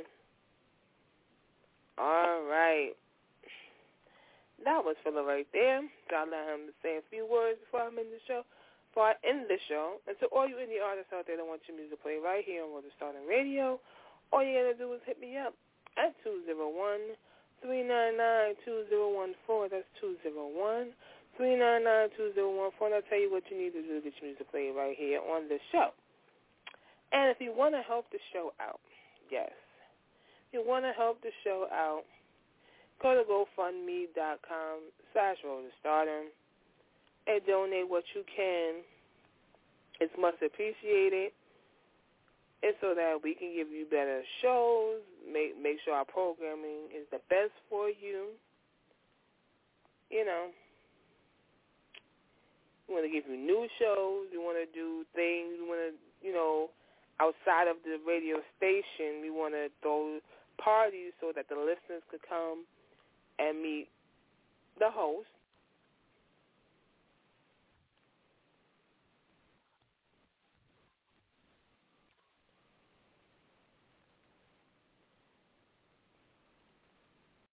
Speaker 1: All right. That was Philip right there. So I'll let him say a few words before I'm in the show, before I end the show. And to all you indie artists out there that want your music played right here on Roller Starting Radio, all you got to do is hit me up at two oh one, three nine nine, two oh one four. That's two oh one, three nine nine, two oh one four. And I'll tell you what you need to do to get your music played right here on the show. And if you want to help the show out, yes, if you want to help the show out, go to GoFundMe.com slash RollTheStardom and donate what you can. It's much appreciated. It's so that we can give you better shows, make make sure our programming is the best for you. You know, we want to give you new shows. We want to do things. We want to, you know, outside of the radio station, we want to throw parties so that the listeners could come and meet the host